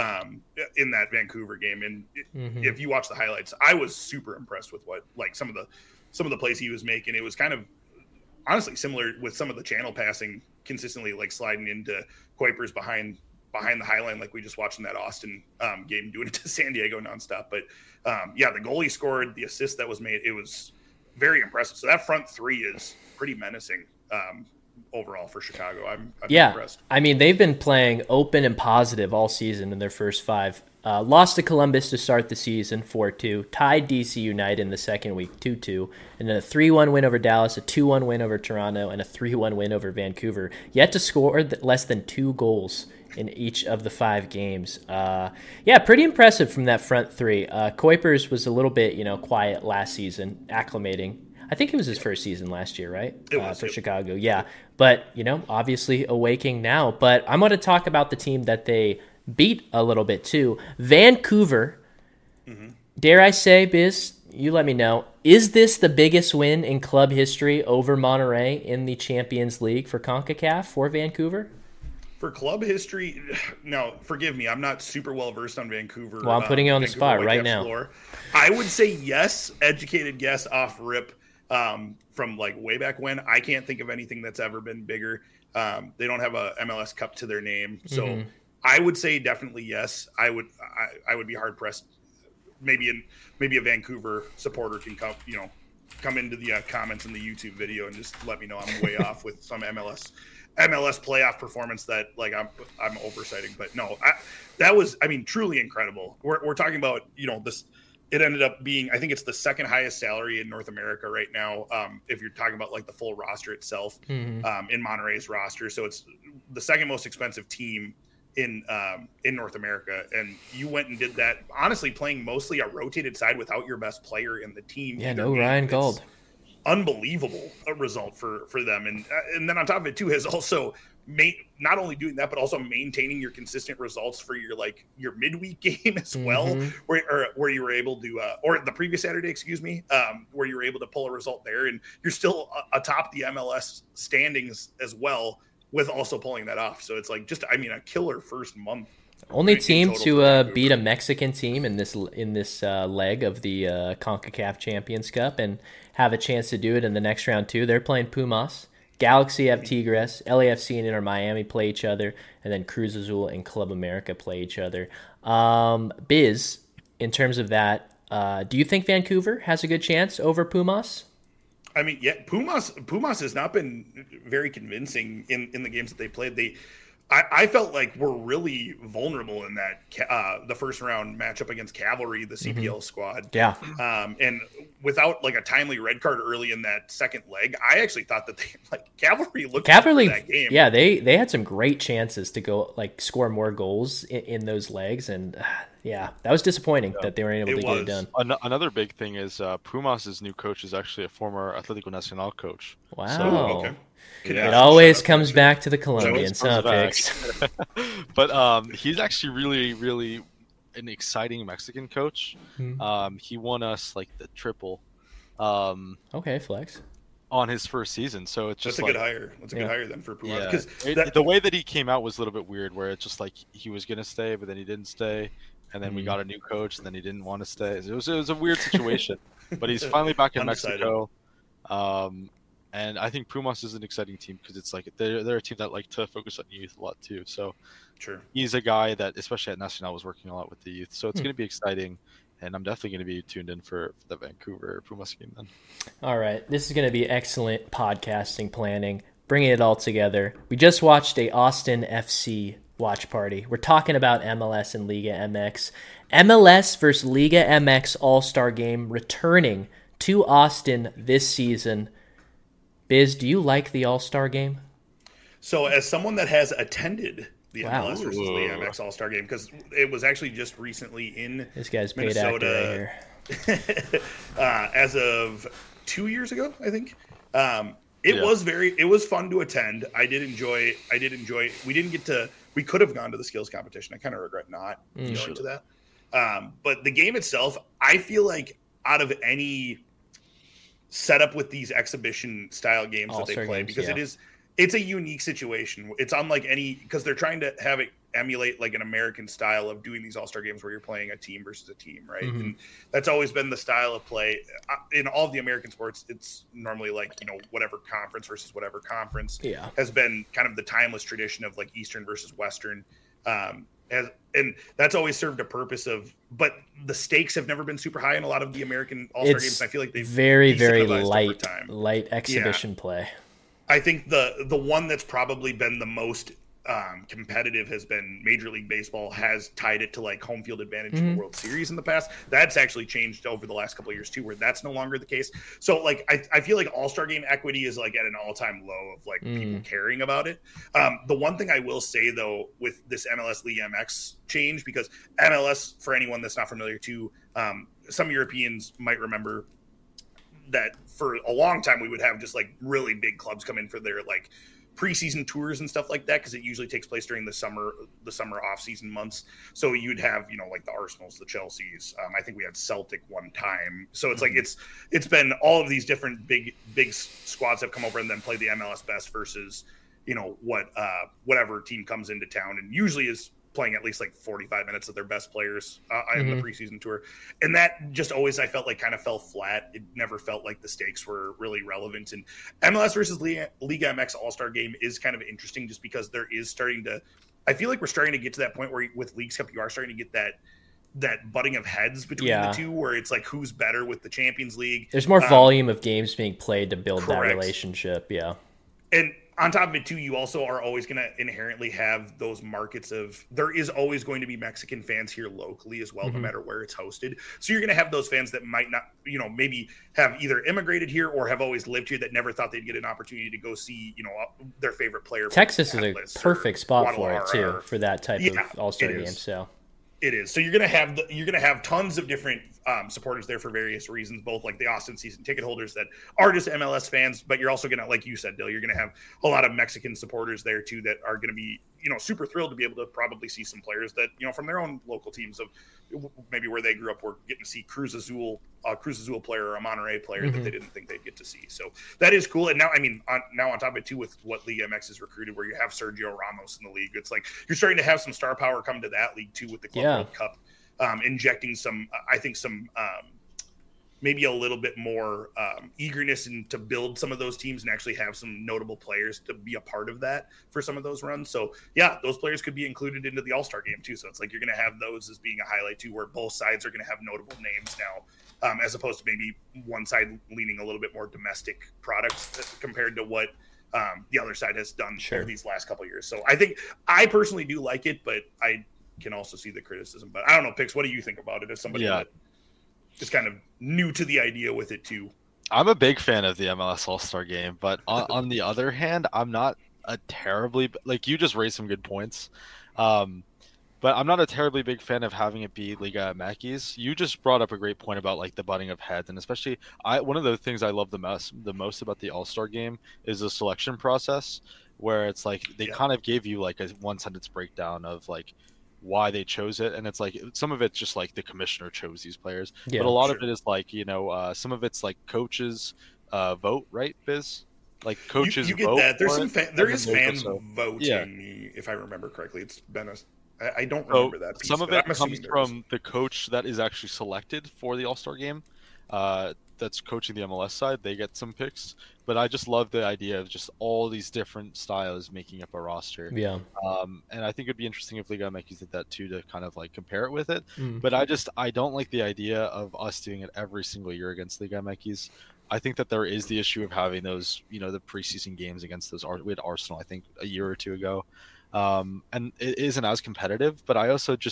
in that Vancouver game. And if you watch the highlights, I was super impressed with what like some of the plays he was making. It was kind of honestly similar with some of the channel passing, consistently like sliding into Kuipers behind the high line, like we just watched in that Austin game, doing it to San Diego nonstop. But yeah, the goal he scored, the assist that was made, it was very impressive. So that front three is pretty menacing overall for Chicago. I'm impressed. I mean, they've been playing open and positive all season in their first 5. Lost to Columbus to start the season 4-2, tied DC United in the second week 2-2, and then a 3-1 win over Dallas, a 2-1 win over Toronto, and a 3-1 win over Vancouver. Yet to score less than 2 goals in each of the 5 games. Yeah, pretty impressive from that front 3. Kuipers was a little bit, quiet last season, acclimating. I think it was his first season last year, right? It was for Chicago. Yeah, but obviously awaking now. But I'm going to talk about the team that they beat a little bit too. Vancouver. Dare I say, Biz? You let me know. Is this the biggest win in club history over Monterrey in the Champions League for CONCACAF for Vancouver? For club history, now forgive me, I'm not super well versed on Vancouver. Well, I'm putting you on the spot right now. Floor. I would say yes, educated guess off rip from like way back when. I can't think of anything that's ever been bigger. They don't have a MLS Cup to their name, so I would say definitely yes. I would be hard pressed. Maybe a Vancouver supporter can come into the comments in the YouTube video and just let me know I'm way off with some MLS playoff performance that like I'm oversighting, but no, that was truly incredible. We're talking about this. It ended up being, I think it's the second highest salary in North America right now. If you're talking about like the full roster itself, in Monterrey's roster, so it's the second most expensive team in North America, and you went and did that. Honestly, playing mostly a rotated side without your best player in the team. Yeah, no Ryan Gauld. Unbelievable result for them, and then on top of it too has also not only doing that but also maintaining your consistent results for your midweek game as well, where you were able to or the previous Saturday, where you were able to pull a result there, and you're still atop the MLS standings as well with also pulling that off. So it's like just a killer first month. Only team to beat a Mexican team in this leg of the CONCACAF Champions Cup and have a chance to do it in the next round too. They're playing Pumas. Galaxy have Tigres. LAFC and Inter Miami play each other, and then Cruz Azul and Club America play each other. Biz, in terms of that, do you think Vancouver has a good chance over Pumas? I mean, yeah, Pumas has not been very convincing in the games that they played. I felt like we're really vulnerable in that the first round matchup against Cavalry, the CPL squad. Yeah. And without like a timely red card early in that second leg, I actually thought that Cavalry looked good for that game. Yeah, they had some great chances to go score more goals in those legs, and yeah, that was disappointing that they weren't able to get it done. Another big thing is Pumas' new coach is actually a former Atlético Nacional coach. Wow. So, okay. Yeah. It always comes back to the Colombians, huh, Pix? But he's actually really, really an exciting Mexican coach. He won us the triple. Okay, flex. On his first season, so it's just that's a good hire. That's a good hire then for Pumas. Yeah. The way that he came out was a little bit weird, where it's just he was gonna stay, but then he didn't stay, and then we got a new coach, and then he didn't want to stay. It was a weird situation, but he's finally back in Mexico. And I think Pumas is an exciting team because it's they're a team that like to focus on youth a lot too. So sure, he's a guy that, especially at Nacional, was working a lot with the youth. So it's going to be exciting, and I'm definitely going to be tuned in for the Vancouver Pumas game then. All right, this is going to be excellent podcasting planning, bringing it all together. We just watched a Austin FC watch party. We're talking about MLS and Liga MX. MLS versus Liga MX All-Star Game returning to Austin this season. Biz, do you like the All-Star Game? So as someone that has attended the Wow. MLS versus Liga MX All Star Game, because it was actually just recently in This guy's paid Minnesota actor right here. as of 2 years ago, I think. It Yeah. was fun to attend. I did enjoy. We could have gone to the skills competition. I kind of regret not going to that. But the game itself, I feel like out of any setup with these exhibition style games that they All-Star play, games, because it's a unique situation. It's unlike any, because they're trying to have it emulate like an American style of doing these all-star games where you're playing a team versus a team, right? Mm-hmm. And that's always been the style of play in all of the American sports. It's normally like, whatever conference versus whatever conference has been kind of the timeless tradition of like Eastern versus Western. And that's always served a purpose but the stakes have never been super high in a lot of the American all-star games. And I feel like they've very decentralized light exhibition play. I think the one that's probably been the most competitive has been Major League Baseball, has tied it to like home field advantage in the World Series in the past. That's actually changed over the last couple of years too, where that's no longer the case. So like I feel like all-star game equity is like at an all-time low of like people caring about it. The one thing I will say though with this MLS League MX change, because MLS, for anyone that's not familiar too, some Europeans might remember that for a long time we would have just like really big clubs come in for their like preseason tours and stuff like that, because it usually takes place during the summer off-season months. So you'd have like the Arsenals, the Chelseas. I think we had Celtic one time. So it's like it's been all of these different big squads have come over and then play the MLS best versus whatever team comes into town, and usually is playing at least like 45 minutes of their best players in the preseason tour. And that just always, I felt like kind of fell flat. It never felt like the stakes were really relevant. And MLS versus Liga MX All-Star Game is kind of interesting just because there is I feel like we're starting to get to that point where with Leagues Cup, you are starting to get that butting of heads between the two, where it's like who's better with the Champions League. There's more volume of games being played to build that relationship. Yeah. And on top of it too, you also are always going to inherently have those markets there is always going to be Mexican fans here locally as well, no matter where it's hosted. So you're going to have those fans that might not, maybe have either immigrated here or have always lived here that never thought they'd get an opportunity to go see, their favorite player. Texas is a perfect spot for it too, for that type of all-star game. So it is. So you're going to have tons of different supporters there for various reasons, both like the Austin season ticket holders that are just MLS fans, but you're also going to, like you said, Dill, you're going to have a lot of Mexican supporters there too that are going to be, super thrilled to be able to probably see some players that, from their own local teams of maybe where they grew up, were getting to see Cruz Azul player or a Monterrey player that they didn't think they'd get to see. So that is cool. And now, on top of it too, with what League MX has recruited, where you have Sergio Ramos in the league, it's like you're starting to have some star power come to that league too with the Club World Cup. Injecting some maybe a little bit more eagerness to build some of those teams and actually have some notable players to be a part of that for some of those runs. So yeah, those players could be included into the All-Star game too. So it's like you're going to have those as being a highlight too, where both sides are going to have notable names now, as opposed to maybe one side leaning a little bit more domestic products compared to what the other side has done over these last couple of years. So I personally do like it, but I can also see the criticism. But I don't know, Pix, what do you think about it as somebody that is kind of new to the idea with it too? I'm a big fan of the MLS All-Star Game, but on the other hand, I'm not a terribly, like, you just raised some good points, but I'm not a terribly big fan of having it be Liga MX. You just brought up a great point about like the butting of heads, and especially one of the things I love the most about the All-Star Game is the selection process, where it's like they kind of gave you like a one sentence breakdown of like why they chose it, and it's like some of it's just like the commissioner chose these players, but a lot of it is like some of it's like coaches vote, right, Biz? Like coaches you get vote that there's some there is fan voting, if I remember correctly. It's been I don't remember that piece, some of it comes from the coach that is actually selected for the All-Star game, that's coaching the MLS side. They get some picks, but I just love the idea of just all these different styles making up a roster. And I think it'd be interesting if Liga MX did that too, to kind of like compare it with it. But I don't like the idea of us doing it every single year against Liga MX. I think that there is the issue of having those, the preseason games against those. We had Arsenal, I think, a year or two ago, and it isn't as competitive. But I also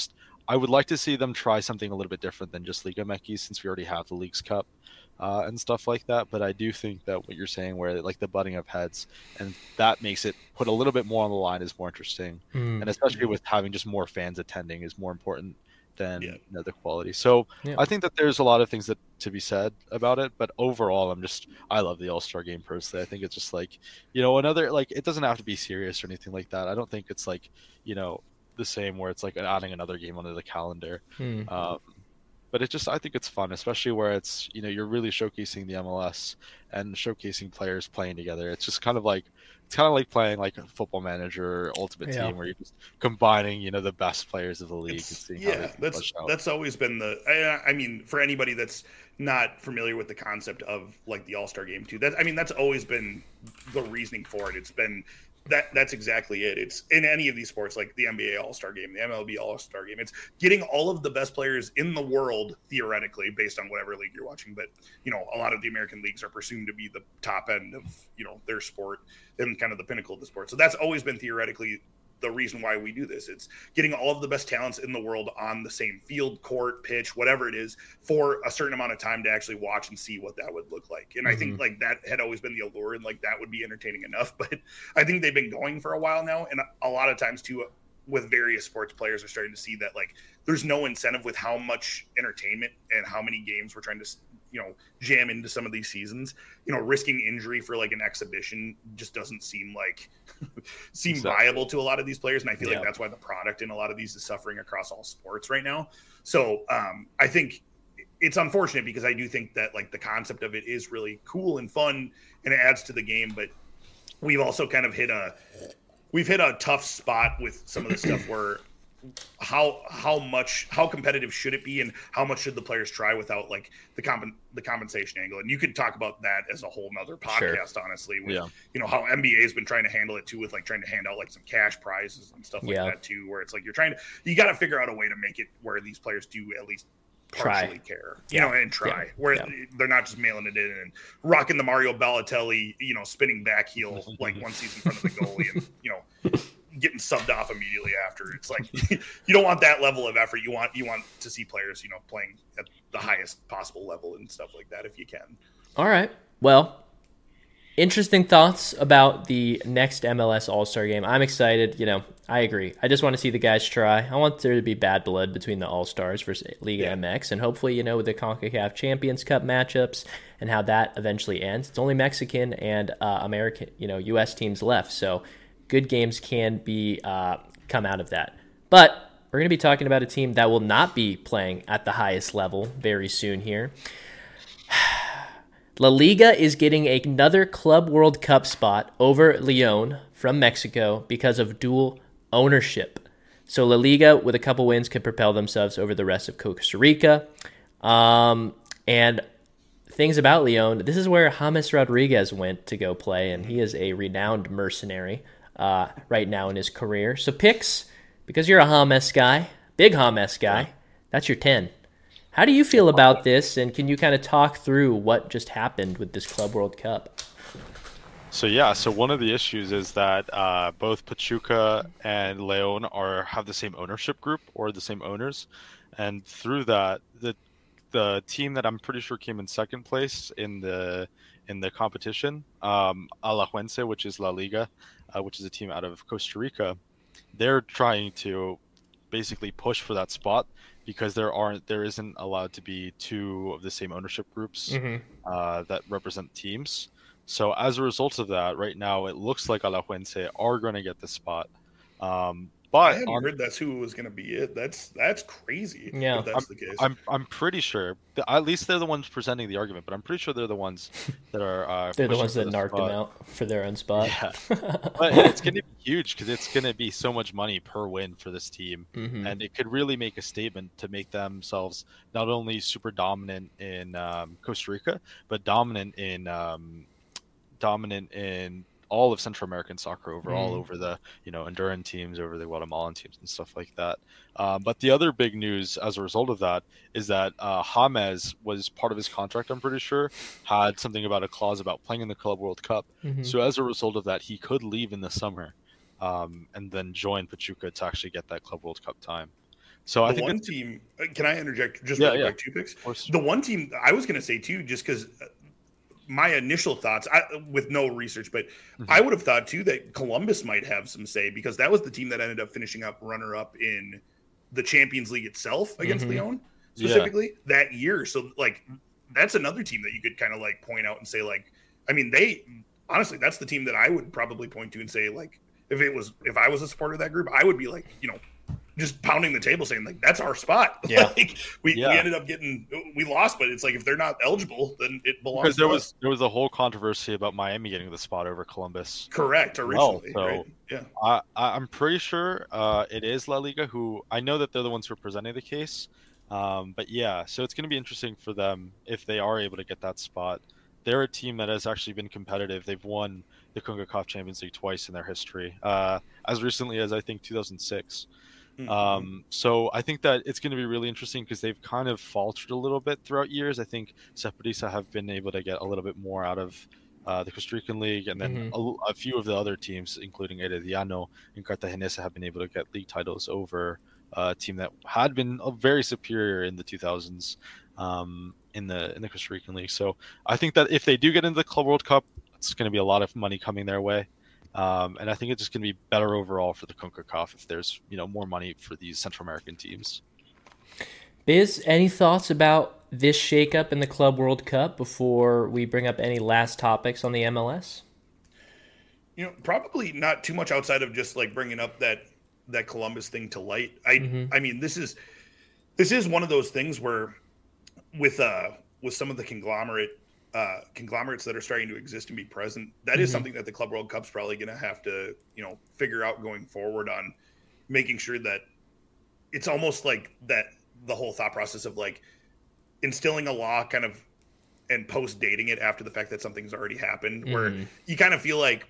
I would like to see them try something a little bit different than just Liga Mekis, since we already have the Leagues Cup and stuff like that. But I do think that what you're saying, where like the butting of heads, and that makes it put a little bit more on the line, is more interesting. And especially with having just more fans attending is more important than the quality. So I think that there's a lot of things that to be said about it, but overall I love the All-Star game personally. I think it's just like, another, like, it doesn't have to be serious or anything like that. I don't think it's like, the same where it's like adding another game onto the calendar. But I think it's fun, especially where it's, you're really showcasing the MLS and showcasing players playing together. It's just kind of like playing like a Football Manager or Ultimate Team, where you're just combining, the best players of the league. And seeing how that's always been I mean, for anybody that's not familiar with the concept of like the All-Star game too, that's always been the reasoning for it. It's been that's exactly it. It's in any of these sports, like the NBA All-Star game, the MLB All-Star game. It's getting all of the best players in the world, theoretically, based on whatever league you're watching. But, a lot of the American leagues are presumed to be the top end of, their sport and kind of the pinnacle of the sport. So that's always been theoretically the reason why we do this. It's getting all of the best talents in the world on the same field, court, pitch, whatever it is, for a certain amount of time to actually watch and see what that would look like. And I think like that had always been the allure, and like that would be entertaining enough. But I think they've been going for a while now, and a lot of times too, with various sports players are starting to see that like there's no incentive with how much entertainment and how many games we're trying to jam into some of these seasons. Risking injury for like an exhibition just doesn't seem viable to a lot of these players, and I feel like that's why the product in a lot of these is suffering across all sports right now. So I think it's unfortunate, because I do think that like the concept of it is really cool and fun, and it adds to the game, but we've also kind of hit a tough spot with some of the stuff where how competitive should it be, and how much should the players try without like the compensation angle. And you could talk about that as a whole nother podcast, honestly, with how NBA has been trying to handle it too, with like trying to hand out like some cash prizes and stuff like that too, where it's like you got to figure out a way to make it where these players do at least partially care, and try, where they're not just mailing it in and rocking the Mario Balotelli, spinning back heel like one season in front of the goalie, and getting subbed off immediately after. It's like you don't want that level of effort. You want to see players, playing at the highest possible level and stuff like that if you can. All right. Well, interesting thoughts about the next MLS All-Star game. I'm excited. I agree. I just want to see the guys try. I want there to be bad blood between the All-Stars versus Liga MX, and hopefully, with the CONCACAF Champions Cup matchups and how that eventually ends. It's only Mexican and American, U.S. teams left, so good games can be come out of that. But we're going to be talking about a team that will not be playing at the highest level very soon here. La Liga is getting another Club World Cup spot over León from Mexico because of dual ownership. So La Liga, with a couple wins, could propel themselves over the rest of Costa Rica. And things about León, this is where James Rodriguez went to go play, and he is a renowned mercenary right now in his career. So picks, because you're a James guy, big James guy, that's your 10. How do you feel about this, and can you kind of talk through what just happened with this Club World Cup? So one of the issues is that both Pachuca and León have the same ownership group, or the same owners, and through that, the team that I'm pretty sure came in second place in the competition, Alajuelense, which is La Liga, which is a team out of Costa Rica, they're trying to basically push for that spot, because there isn't allowed to be two of the same ownership groups that represent teams. So as a result of that, right now it looks like Alajuelense are going to get the spot. But I hadn't heard that's who was going to be it. That's crazy. Yeah, if that's the case. I'm pretty sure. At least they're the ones presenting the argument, but I'm pretty sure they're the ones that are. They're the ones that narked them out for their own spot. Yeah, but it's going to be huge, because it's going to be so much money per win for this team, and it could really make a statement to make themselves not only super dominant in Costa Rica, but dominant in all of Central American soccer overall, over the Honduran teams, over the Guatemalan teams and stuff like that. But the other big news as a result of that is that James was part of his contract, I'm pretty sure, had something about a clause about playing in the Club World Cup. So as a result of that, he could leave in the summer and then join Pachuca to actually get that Club World Cup time. So I The think one team, can I interject just Yeah, really yeah. quick, 2 picks? Of course. The one team I was going to say too, just because my initial thoughts, with no research, but I would have thought too that Columbus might have some say, because that was the team that ended up finishing up runner up in the Champions League itself against Lyon specifically that year. So like that's another team that you could kind of like point out and say like, I mean, they honestly, that's the team that I would probably point to and say like, if I was a supporter of that group, I would be like, just pounding the table saying like, that's our spot. Yeah. Like we ended up we lost, but it's like, if they're not eligible, then it belongs to us. There was a whole controversy about Miami getting the spot over Columbus. Correct. Originally. So right? Yeah. I'm pretty sure it is La Liga, who I know that they're the ones who are presenting the case. But yeah, so it's going to be interesting for them if they are able to get that spot. They're a team that has actually been competitive. They've won the CONCACAF Champions League twice in their history, as recently as I think 2006. So I think that it's going to be really interesting because they've kind of faltered a little bit throughout years. I think Saprissa have been able to get a little bit more out of the Costa Rican League, and then a few of the other teams, including Herediano and Cartaginesa, have been able to get league titles over a team that had been very superior in the 2000s in the Costa Rican League. So I think that if they do get into the Club World Cup, it's going to be a lot of money coming their way. And I think it's just going to be better overall for the CONCACAF if there's more money for these Central American teams. Biz, any thoughts about this shakeup in the Club World Cup before we bring up any last topics on the MLS? Probably not too much outside of just like bringing up that Columbus thing to light. I mean, this is one of those things where with some of the conglomerates that are starting to exist and be present, that is something that the Club World Cup's probably going to have to, figure out going forward on making sure that it's almost like that the whole thought process of like instilling a law kind of and post dating it after the fact that something's already happened, where you kind of feel like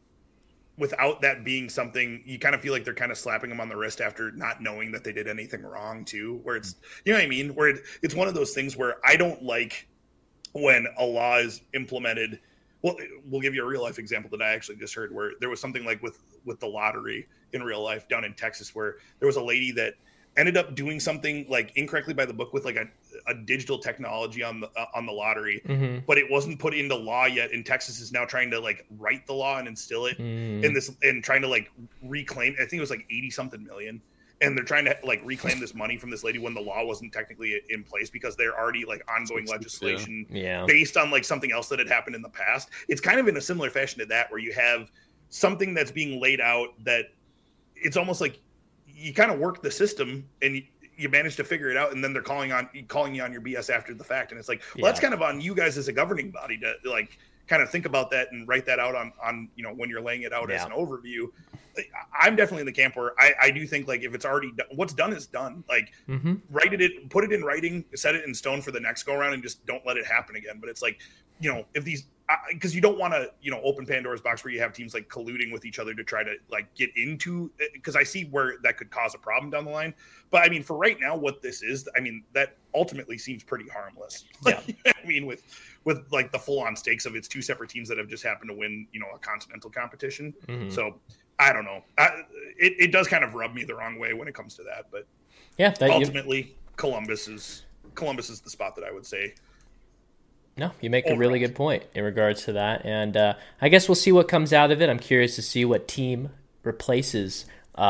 without that being something, you kind of feel like they're kind of slapping them on the wrist after not knowing that they did anything wrong too, where it's, you know what I mean? Where it's one of those things where I don't like when a law is implemented. Well, we'll give you a real life example that I actually just heard, where there was something like with the lottery in real life down in Texas, where there was a lady that ended up doing something like incorrectly by the book with like a digital technology on the lottery, but it wasn't put into law yet. And Texas is now trying to like write the law and instill it in this, and trying to like reclaim, I think it was like 80 something million. And they're trying to like reclaim this money from this lady when the law wasn't technically in place, because they're already like ongoing legislation based on like something else that had happened in the past. It's kind of in a similar fashion to that, where you have something that's being laid out that it's almost like you kind of work the system and you manage to figure it out, and then they're calling you on your BS after the fact. And it's like, well, that's kind of on you guys as a governing body to like kind of think about that and write that out on when you're laying it out as an overview. I'm definitely in the camp where I do think like if it's already done, what's done is done. Like put it in writing, set it in stone for the next go around, and just don't let it happen again. But it's like, if these, because you don't want to, open Pandora's box where you have teams like colluding with each other to try to like get into, because I see where that could cause a problem down the line. But I mean, for right now, what this is, I mean, that ultimately seems pretty harmless. I mean, with like the full on stakes of it's two separate teams that have just happened to win, a continental competition. So I don't know. It does kind of rub me the wrong way when it comes to that, but ultimately Columbus is the spot that I would say. No, you make a really good point in regards to that. And I guess we'll see what comes out of it. I'm curious to see what team replaces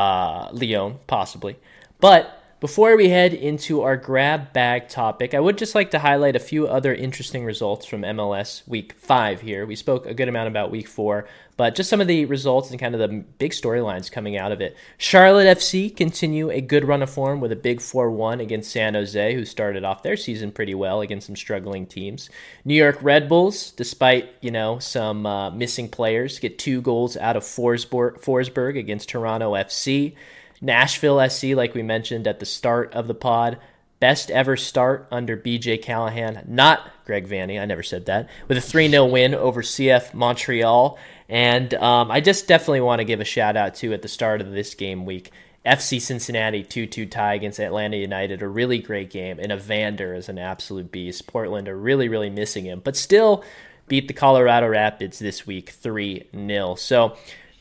Lyon, possibly. But before we head into our grab bag topic, I would just like to highlight a few other interesting results from MLS Week 5 here. We spoke a good amount about Week 4, but just some of the results and kind of the big storylines coming out of it. Charlotte FC continue a good run of form with a big 4-1 against San Jose, who started off their season pretty well against some struggling teams. New York Red Bulls, despite some missing players, get 2 goals out of Forsberg against Toronto FC. Nashville SC, like we mentioned at the start of the pod, best ever start under BJ Callahan, not Greg Vanney, I never said that, with a 3-0 win over CF Montreal. And I just definitely want to give a shout out to, at the start of this game week, FC Cincinnati 2-2 tie against Atlanta United, a really great game, and Evander is an absolute beast. Portland are really, really missing him, but still beat the Colorado Rapids this week 3-0. So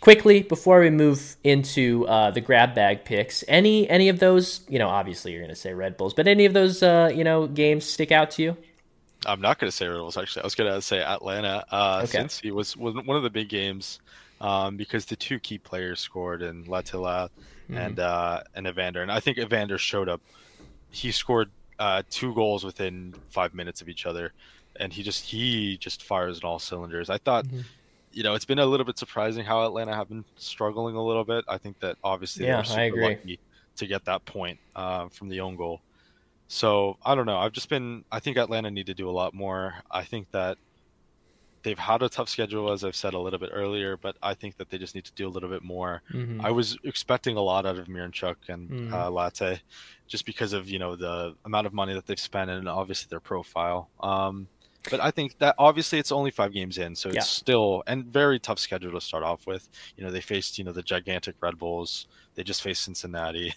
quickly before we move into the grab bag picks, any of those, obviously you're going to say Red Bulls, but any of those, games stick out to you? I'm not going to say Red Bulls, actually. I was going to say Atlanta. Okay. Cincy was one of the big games because the two key players scored in Latila and Evander. And I think Evander showed up. He scored 2 goals within 5 minutes of each other, and he just fires on all cylinders. I thought, it's been a little bit surprising how Atlanta have been struggling a little bit. I think that obviously they were super lucky to get that point from the own goal. So I don't know. I think Atlanta need to do a lot more. I think that they've had a tough schedule, as I've said a little bit earlier, but I think that they just need to do a little bit more. I was expecting a lot out of Miranchuk and Latte, just because of, the amount of money that they've spent and obviously their profile. But I think that obviously it's only 5 games in, so it's still and very tough schedule to start off with. They faced, the gigantic Red Bulls. They just faced Cincinnati.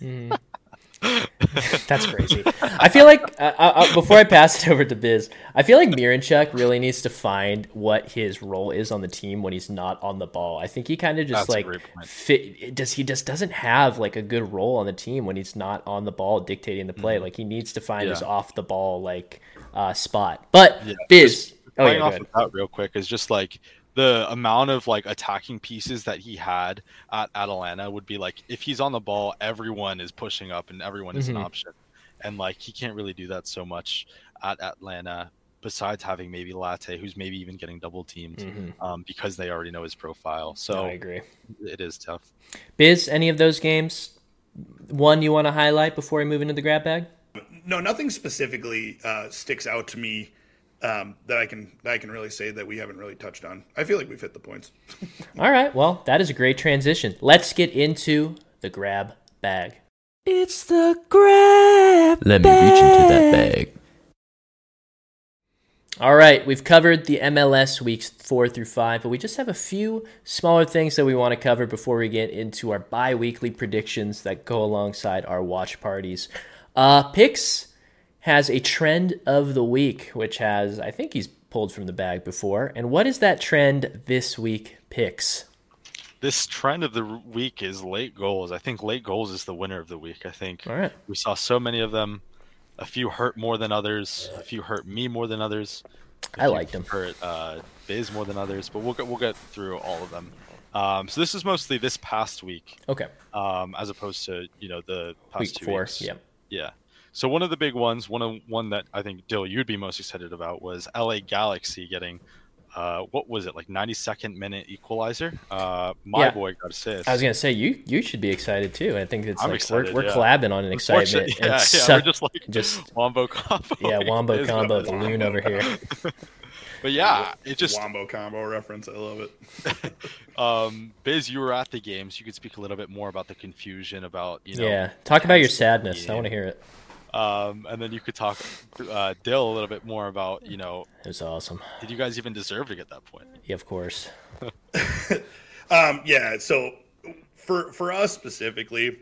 That's crazy. I feel like before I pass it over to Biz, I feel like Miranchuk really needs to find what his role is on the team when he's not on the ball. I think he kind of just he just doesn't have like a good role on the team when he's not on the ball dictating the play. Like he needs to find his off the ball spot. But Biz, playing off of that real quick is just like the amount of like attacking pieces that he had at Atalanta would be like, if he's on the ball, everyone is pushing up and everyone is an option. And like, he can't really do that so much at Atlanta besides having maybe Latte, who's maybe even getting double teamed because they already know his profile. So I agree. It is tough. Biz, any of those games, one you want to highlight before we move into the grab bag? No, nothing specifically sticks out to me that I can really say that we haven't really touched on. I feel like we've hit the points. All right, well, that is a great transition. Let's get into the grab bag. It's the grab bag. Let me reach into that bag. All right, we've covered the MLS weeks 4 through 5, but we just have a few smaller things that we want to cover before we get into our bi-weekly predictions that go alongside our watch parties. Picks has a trend of the week, which I think he's pulled from the bag before. And what is that trend this week, Picks? This trend of the week is late goals. I think late goals is the winner of the week. I think we saw so many of them. A few hurt more than others. A few hurt me more than others. I liked them. Hurt Biz more than others, but we'll get through all of them. So this is mostly this past week. Okay. As opposed to the past week 2 4, weeks. Yeah. So one of the big ones, one that I think, Dill, you'd be most excited about was LA Galaxy getting, what was it, like 92nd minute equalizer? Boy got assist. I was going to say, you should be excited too. I think it's I'm like excited, we're collabing on an excitement. We're just Wombo combo. Yeah, Wombo combo, the loon over here. But yeah, it just Wombo combo reference. I love it. Biz, you were at the games. You could speak a little bit more about the confusion about talk about your sadness. I want to hear it. And then you could talk, Dill, a little bit more about, It was awesome. Did you guys even deserve to get that point? Yeah, of course. So for us specifically,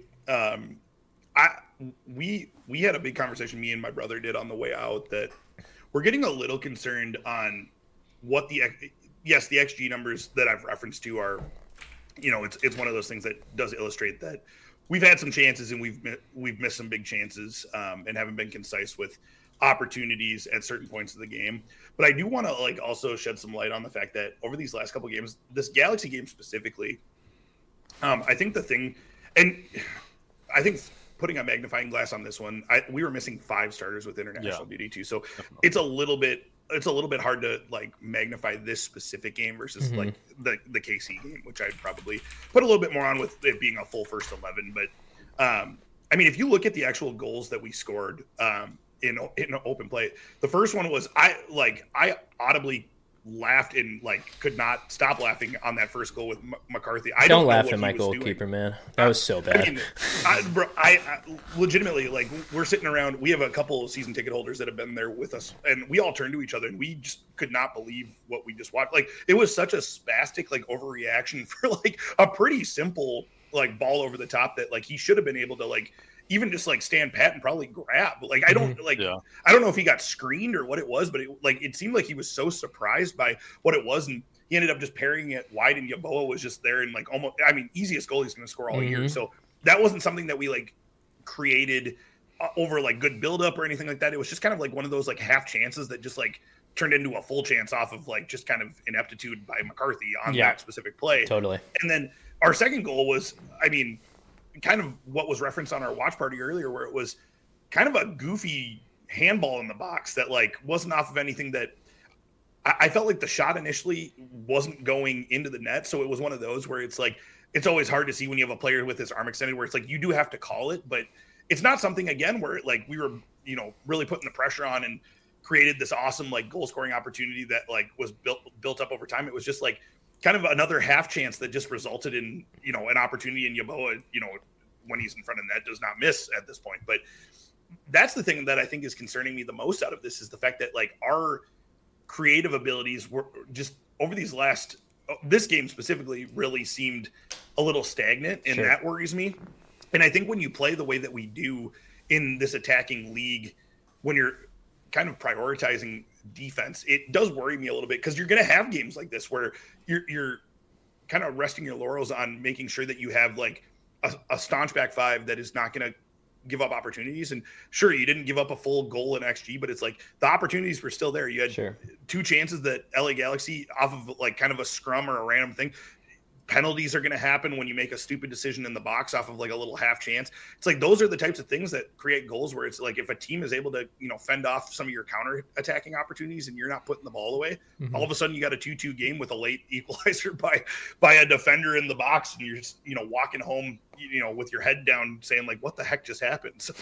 we had a big conversation, me and my brother did on the way out, that we're getting a little concerned on what the XG numbers that I've referenced to are, it's one of those things that does illustrate that we've had some chances and we've missed some big chances and haven't been concise with opportunities at certain points of the game. But I do want to also shed some light on the fact that over these last couple games, this Galaxy game specifically, I think putting a magnifying glass on this one, we were missing 5 starters with international duty too. So definitely. It's a little bit hard to magnify this specific game versus the KC game, which I'd probably put a little bit more on with it being a full first 11. But if you look at the actual goals that we scored in open play, the first one was I audibly laughed and could not stop laughing on that first goal with McCarthy. I don't laugh at my goalkeeper, man. That was so bad. I legitimately, we're sitting around. We have a couple of season ticket holders that have been there with us, and we all turned to each other, and we just could not believe what we just watched. It was such a spastic overreaction for a pretty simple ball over the top that he should have been able to even just stand pat and probably grab. I don't know if he got screened or what it was, but it seemed like he was so surprised by what it was, and he he ended up just parrying it wide, and Yeboah was just there and like almost, I mean, easiest goal he's going to score all year. So that wasn't something that we like created over like good buildup or anything like that. It was just kind of like one of those like half chances that just like turned into a full chance off of like just kind of ineptitude by McCarthy on that specific play. Totally. And then our second goal was, I mean, kind of what was referenced on our watch party earlier, where it was kind of a goofy handball in the box that like wasn't off of anything that I felt like the shot initially wasn't going into the net. So it was one of those where it's like, it's always hard to see when you have a player with his arm extended where it's like, you do have to call it, but it's not something again, where like we were, you know, really putting the pressure on and created this awesome like goal scoring opportunity that like was built up over time. It was just like kind of another half chance that just resulted in, you know, an opportunity. And Yeboah, you know, when he's in front of net, does not miss at this point. But that's the thing that I think is concerning me the most out of this, is the fact that like our creative abilities were just over these last, this game specifically really seemed a little stagnant, and that worries me. And I think when you play the way that we do in this attacking league, when you're kind of prioritizing defense, it does worry me a little bit, because you're going to have games like this where you're kind of resting your laurels on making sure that you have like a staunch back five that is not going to give up opportunities. And sure, you didn't give up a full goal in XG, but it's like the opportunities were still there. You had two chances that LA Galaxy, off of like kind of a scrum or a random thing. Penalties are going to happen when you make a stupid decision in the box off of like a little half chance. It's like, those are the types of things that create goals, where it's like, if a team is able to, you know, fend off some of your counter attacking opportunities and you're not putting the ball away, all of a sudden you got a 2-2 game with a late equalizer by a defender in the box. And you're just, you know, walking home, you know, with your head down saying like, what the heck just happened? So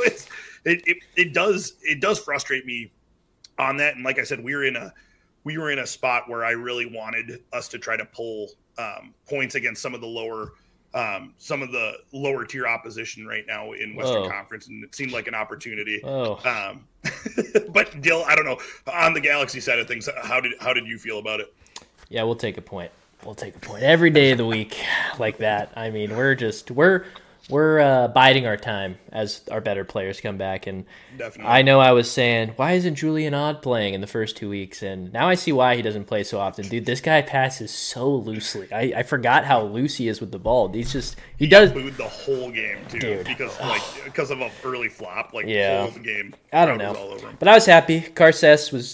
it does frustrate me on that. And like I said, we were in a spot where I really wanted us to try to pull points against some of the lower tier opposition right now in Western Conference, and it seemed like an opportunity. But Dill, I don't know, on the Galaxy side of things, how did you feel about it? Yeah, we'll take a point. We'll take a point every day of the week like that. I mean, we're biding our time as our better players come back. And definitely, I know I was saying, why isn't Julian Odd playing in the first 2 weeks? And now I see why he doesn't play so often. Dude, this guy passes so loosely. I forgot how loose he is with the ball. He does booed the whole game too, dude, because of an early flop. Like the whole game. I don't know, but I was happy. Garces was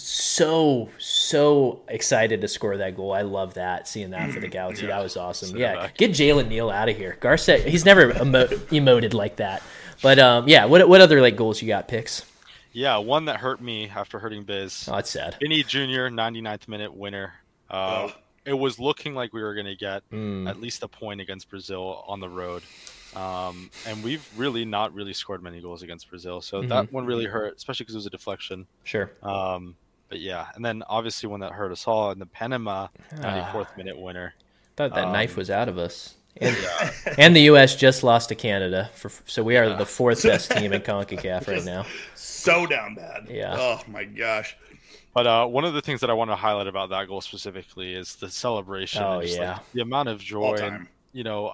so excited to score that goal. I love that, seeing that for the Galaxy. That was awesome. Get Jalen Neal out of here. Garces, he's never emoted like that. But what other like goals you got, picks? Yeah, one that hurt me after hurting Biz. Oh, that's sad. Vinny Jr., 99th minute winner. It was looking like we were going to get at least a point against Brazil on the road. And we've really not scored many goals against Brazil. So that one really hurt, especially because it was a deflection. Sure. But yeah, and then obviously one that hurt us all in the Panama 94th minute winner. Thought that knife was out of us. And the U.S. just lost to Canada, so we are the fourth best team in CONCACAF right now. So down bad. Yeah. Oh my gosh. But one of the things that I want to highlight about that goal specifically is the celebration. Oh, and just, yeah. like, the amount of joy. And, you know,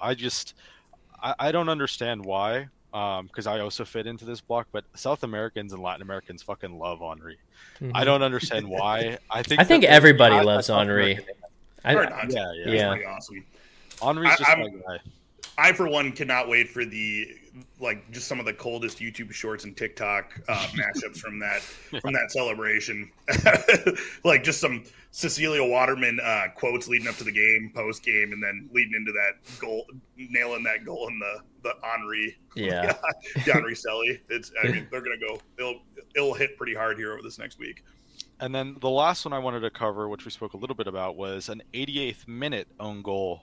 I don't understand why, because I also fit into this block, but South Americans and Latin Americans fucking love Henry. I don't understand why. I think everybody loves Henry. Yeah. Pretty awesome. Henry's just my guy. I, for one, cannot wait for just some of the coldest YouTube shorts and TikTok mashups from that celebration. Like just some Cecilia Waterman quotes leading up to the game, post game, and then leading into that goal, nailing that goal in the Henry. Yeah. the Henry Selly. They're gonna go. It'll hit pretty hard here over this next week. And then the last one I wanted to cover, which we spoke a little bit about, was an 88th minute own goal,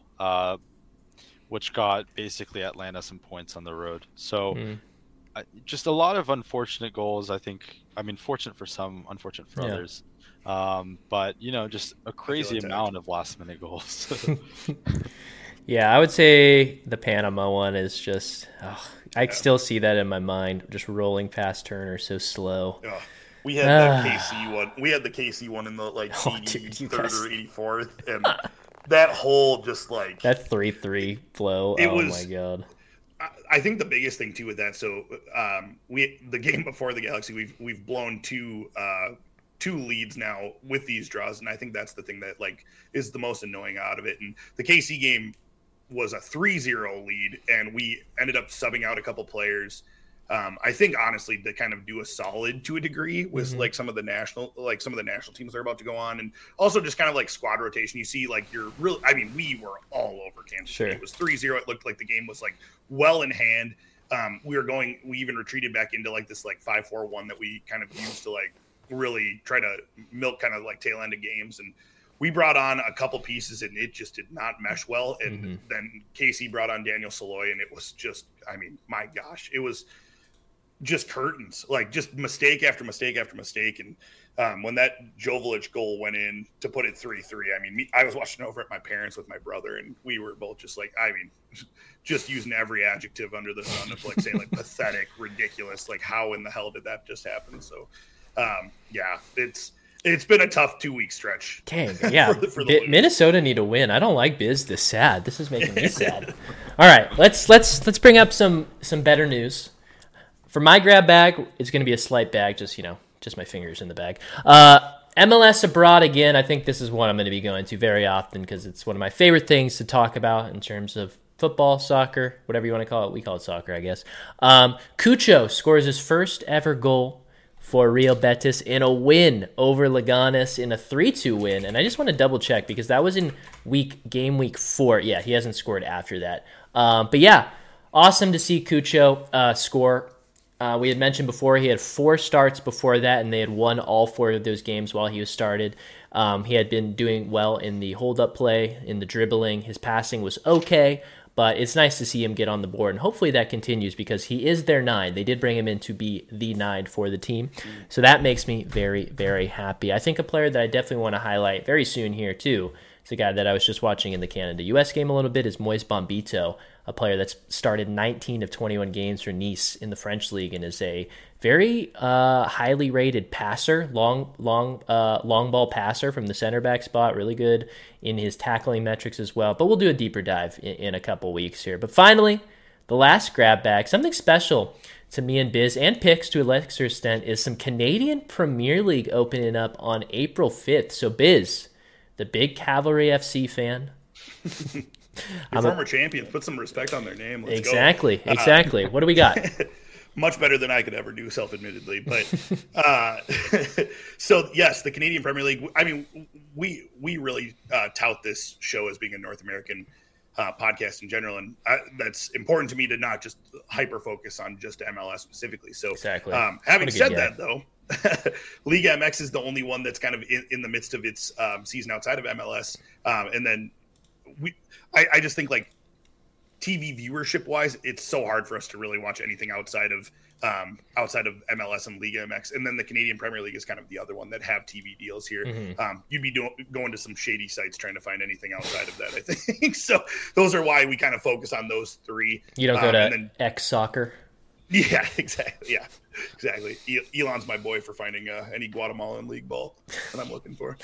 which got basically Atlanta some points on the road. So just a lot of unfortunate goals, I think. I mean, fortunate for some, unfortunate for others. But, you know, just a crazy amount of last minute goals. Yeah, I would say the Panama one is just, I still see that in my mind, just rolling past Turner so slow. Yeah. We had the KC one. We had the KC one in the 83rd or 84th, and that whole just like that 3-3 flow. My god! I think the biggest thing too with that. So the game before the Galaxy, we've blown two two leads now with these draws, and I think that's the thing that like is the most annoying out of it. And the KC game was a 3-0 lead, and we ended up subbing out a couple players. I think honestly to kind of do a solid to a degree with like some of the national teams they're about to go on, and also just kind of like squad rotation. You see, like we were all over Kansas City. It was 3-0. It looked like the game was like well in hand. We even retreated back into like this like 5-4-1 that we kind of used to like really try to milk kind of like tail end of games. And we brought on a couple pieces and it just did not mesh well. And then KC brought on Daniel Saloy, and it was just, I mean, my gosh, it was just curtains, like just mistake after mistake after mistake. And when that Jovic goal went in to put it 3-3, I mean, I was watching over at my parents with my brother, and we were both just like, I mean, just using every adjective under the sun of like saying like pathetic, ridiculous, like how in the hell did that just happen? So yeah, it's been a tough 2-week stretch. Dang, yeah. for the Minnesota need to win. I don't like Biz this sad. This is making me sad. All right, let's bring up some better news. For my grab bag, it's going to be a slight bag, just my fingers in the bag. MLS abroad again. I think this is one I'm going to be going to very often because it's one of my favorite things to talk about in terms of football, soccer, whatever you want to call it. We call it soccer, I guess. Cucho scores his first ever goal for Real Betis in a win over Leganes in a 3-2 win. And I just want to double check because that was in game week 4. Yeah, he hasn't scored after that. But yeah, awesome to see Cucho score. We had mentioned before he had 4 starts before that, and they had won all 4 of those games while he was started. He had been doing well in the hold-up play, in the dribbling. His passing was okay, but it's nice to see him get on the board, and hopefully that continues because he is their 9. They did bring him in to be the 9 for the team, so that makes me very, very happy. I think a player that I definitely want to highlight very soon here, too, is a guy that I was just watching in the Canada-US game a little bit, is Moise Bombito, a player that's started 19 of 21 games for Nice in the French league and is a very highly rated passer, long ball passer from the center back spot, really good in his tackling metrics as well. But we'll do a deeper dive in a couple weeks here. But finally, the last grab bag, something special to me and Biz and Picks to a lesser extent, is some Canadian Premier League opening up on April 5th. So Biz, the big Cavalry FC fan. Your former champions, put some respect on their name. Let's go. Exactly. What do we got? Much better than I could ever do, self-admittedly. But so yes, the Canadian Premier League. I mean, we really tout this show as being a North American podcast in general, and that's important to me to not just hyper focus on just MLS specifically. So, exactly. Having said that, though, Liga MX is the only one that's kind of in the midst of its season outside of MLS, and then. I just think like TV viewership wise, it's so hard for us to really watch anything outside of MLS and Liga MX, and then the Canadian Premier League is kind of the other one that have TV deals here. You'd be going to some shady sites trying to find anything outside of that, I think. So those are why we kind of focus on those 3. You don't go to X Soccer. Yeah, exactly. Yeah, exactly. Elon's my boy for finding any Guatemalan league ball that I'm looking for.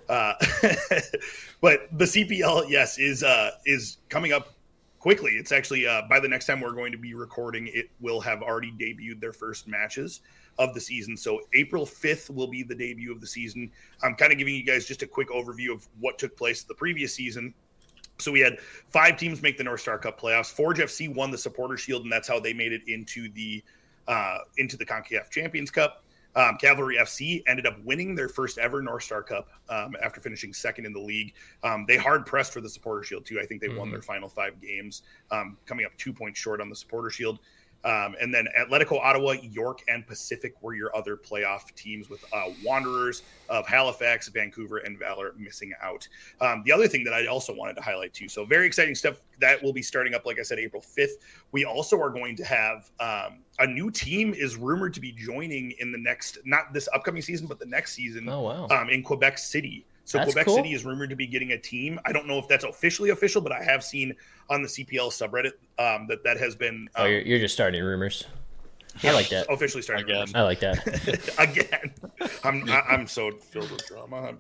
But the CPL, yes, is coming up quickly. It's actually by the next time we're going to be recording, it will have already debuted their first matches of the season. So April 5th will be the debut of the season. I'm kind of giving you guys just a quick overview of what took place the previous season. So we had 5 teams make the North Star Cup playoffs. Forge FC won the Supporter Shield, and that's how they made it into the CONCACAF Champions Cup. Cavalry FC ended up winning their first ever North Star Cup after finishing 2nd in the league. They hard pressed for the Supporter Shield too. I think they won their final 5 games, coming up 2 points short on the Supporter Shield. And then Atletico Ottawa, York, and Pacific were your other playoff teams, with Wanderers of Halifax, Vancouver, and Valor missing out. The other thing that I also wanted to highlight too, so very exciting stuff that will be starting up, like I said, April 5th. We also are going to have a new team is rumored to be joining in the next, not this upcoming season, but the next season. Oh, wow. In Quebec City. So that's Quebec cool. City is rumored to be getting a team. I don't know if that's officially official, but I have seen on the CPL subreddit that has been. You're just starting rumors. I like that. Officially starting again. rumors. I like that. Again, I'm so filled with drama.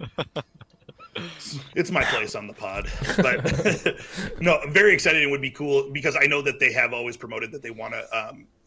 It's my place on the pod, but no, very excited. It would be cool because I know that they have always promoted that they want to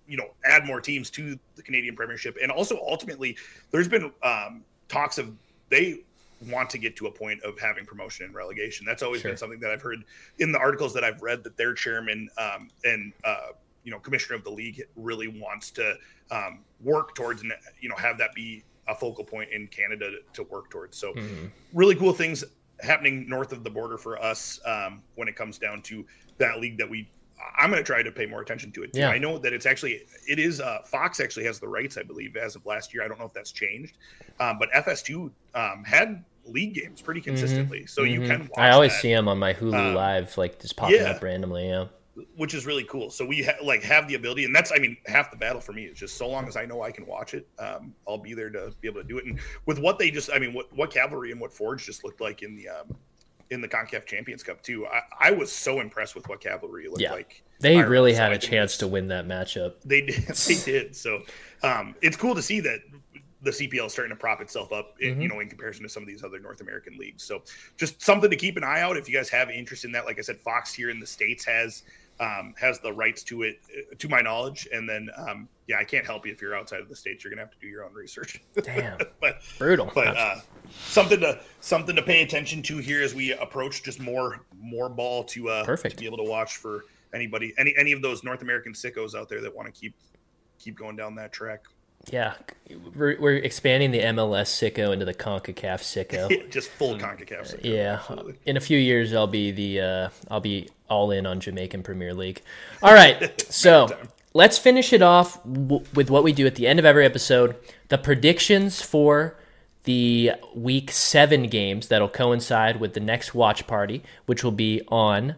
add more teams to the Canadian Premiership. And also ultimately there's been talks of they want to get to a point of having promotion and relegation. That's always been something that I've heard in the articles that I've read, that their chairman and commissioner of the league really wants to work towards and have that be a focal point in Canada to work towards. So really cool things happening north of the border for us when it comes down to that league that I'm going to try to pay more attention to it too. Yeah. I know that it is Fox actually has the rights, I believe, as of last year. I don't know if that's changed, but FS2 had league games pretty consistently, so you can watch I always see them on my Hulu Live, like just popping up randomly. Yeah, which is really cool. So we have the ability, and that's, half the battle for me is just so long as I know I can watch it, I'll be there to be able to do it. And with what they just, what Cavalry and what Forge just looked like in the CONCACAF Champions Cup too, I was so impressed with what Cavalry looked like. They really had a chance to win that matchup. They did. So it's cool to see that the CPL is starting to prop itself up in comparison to some of these other North American leagues. So just something to keep an eye out if you guys have interest in that. Like I said, Fox here in the States has the rights to it, to my knowledge. And then, I can't help you if you're outside of the States. You're going to have to do your own research. Damn. But brutal. But something to pay attention to here as we approach just more ball to be able to watch for anybody, any of those North American sickos out there that want to keep going down that track. Yeah, we're expanding the MLS sicko into the CONCACAF sicko. Just full CONCACAF sicko. Yeah, absolutely. In a few years, I'll be all in on Jamaican Premier League. All right, so let's finish it off with what we do at the end of every episode: the predictions for the Week 7 games that'll coincide with the next watch party, which will be on.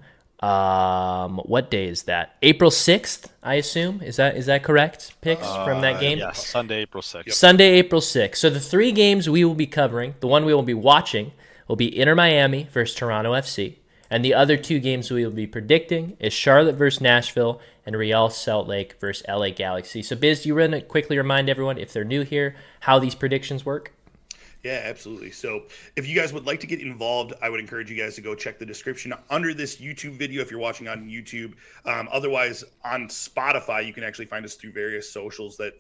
What day is that? April 6th, I assume. Is that correct? Picks from that game? Yes, Sunday, April 6th. Yep. Sunday, April 6th. So the 3 games we will be covering, the one we will be watching, will be Inter Miami versus Toronto FC. And the other 2 games we will be predicting is Charlotte versus Nashville and Real Salt Lake versus LA Galaxy. So Biz, do you want to quickly remind everyone, if they're new here, how these predictions work? Yeah, absolutely. So if you guys would like to get involved, I would encourage you guys to go check the description under this YouTube video if you're watching on YouTube. Otherwise, on Spotify, you can actually find us through various socials that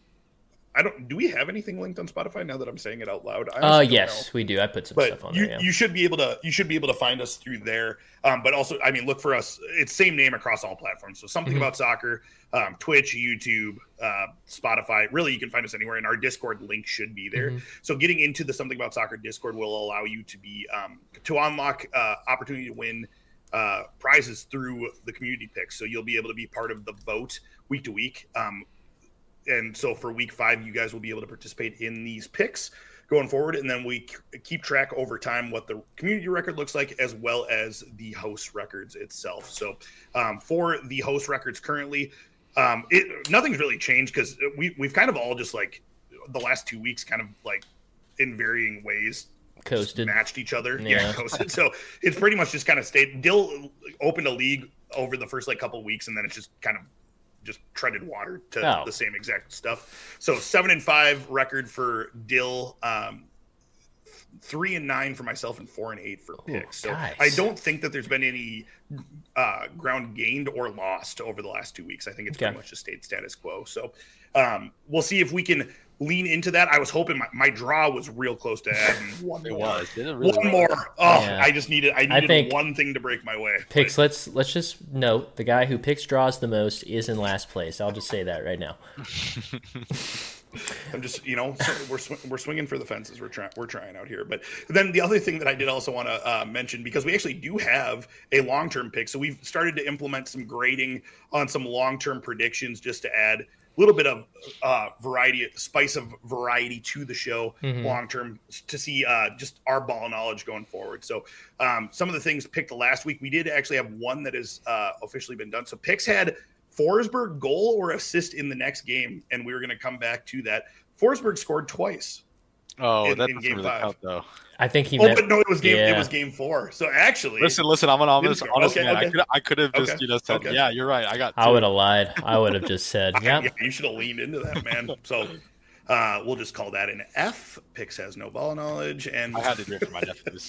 do we have anything linked on Spotify now that I'm saying it out loud? Yes, we do. I put some stuff on there. Yeah. You should be able to find us through there. But also, look for us. It's same name across all platforms. So Something About Soccer, Twitch, YouTube, Spotify. Really, you can find us anywhere. And our Discord link should be there. So getting into the Something About Soccer Discord will allow you to be to unlock opportunity to win prizes through the community picks. So you'll be able to be part of the vote week to week. And so for week 5, you guys will be able to participate in these picks going forward. And then we keep track over time what the community record looks like, as well as the host records itself. So for the host records currently, nothing's really changed because we've kind of all just like the last 2 weeks kind of like in varying ways coasted, matched each other. Yeah, coasted. So it's pretty much just kind of stayed. Dill opened a league over the first couple of weeks, and then it's just kind of just treaded water to the same exact stuff. So 7-5 record for Dill, 3-9 for myself, and 4-8 for picks. So nice. I don't think that there's been any ground gained or lost over the last 2 weeks. I think it's pretty much just stayed status quo. So we'll see if we can lean into that. I was hoping my draw was real close to adding one more. One more. I needed one thing to break my way. Picks. Let's just note the guy who picks draws the most is in last place. I'll just say that right now. I'm just, we're swinging for the fences. We're trying out here. But then the other thing that I did also want to mention, because we actually do have a long-term pick. So we've started to implement some grading on some long-term predictions just to add a little bit of spice of variety to the show long-term to see just our ball knowledge going forward. So some of the things picked last week, we did actually have one that has officially been done. So picks had Forsberg goal or assist in the next game, and we were going to come back to that. Forsberg scored twice. That doesn't really count, though. I think he. But no, it was game 4. So actually, listen. I'm an honest man. Okay. I could have just said, yeah, you're right. I would have lied. I would have just said, yeah. You should have leaned into that, man. So We'll just call that an F. Pix has no ball knowledge, and I had to do it for my nephews.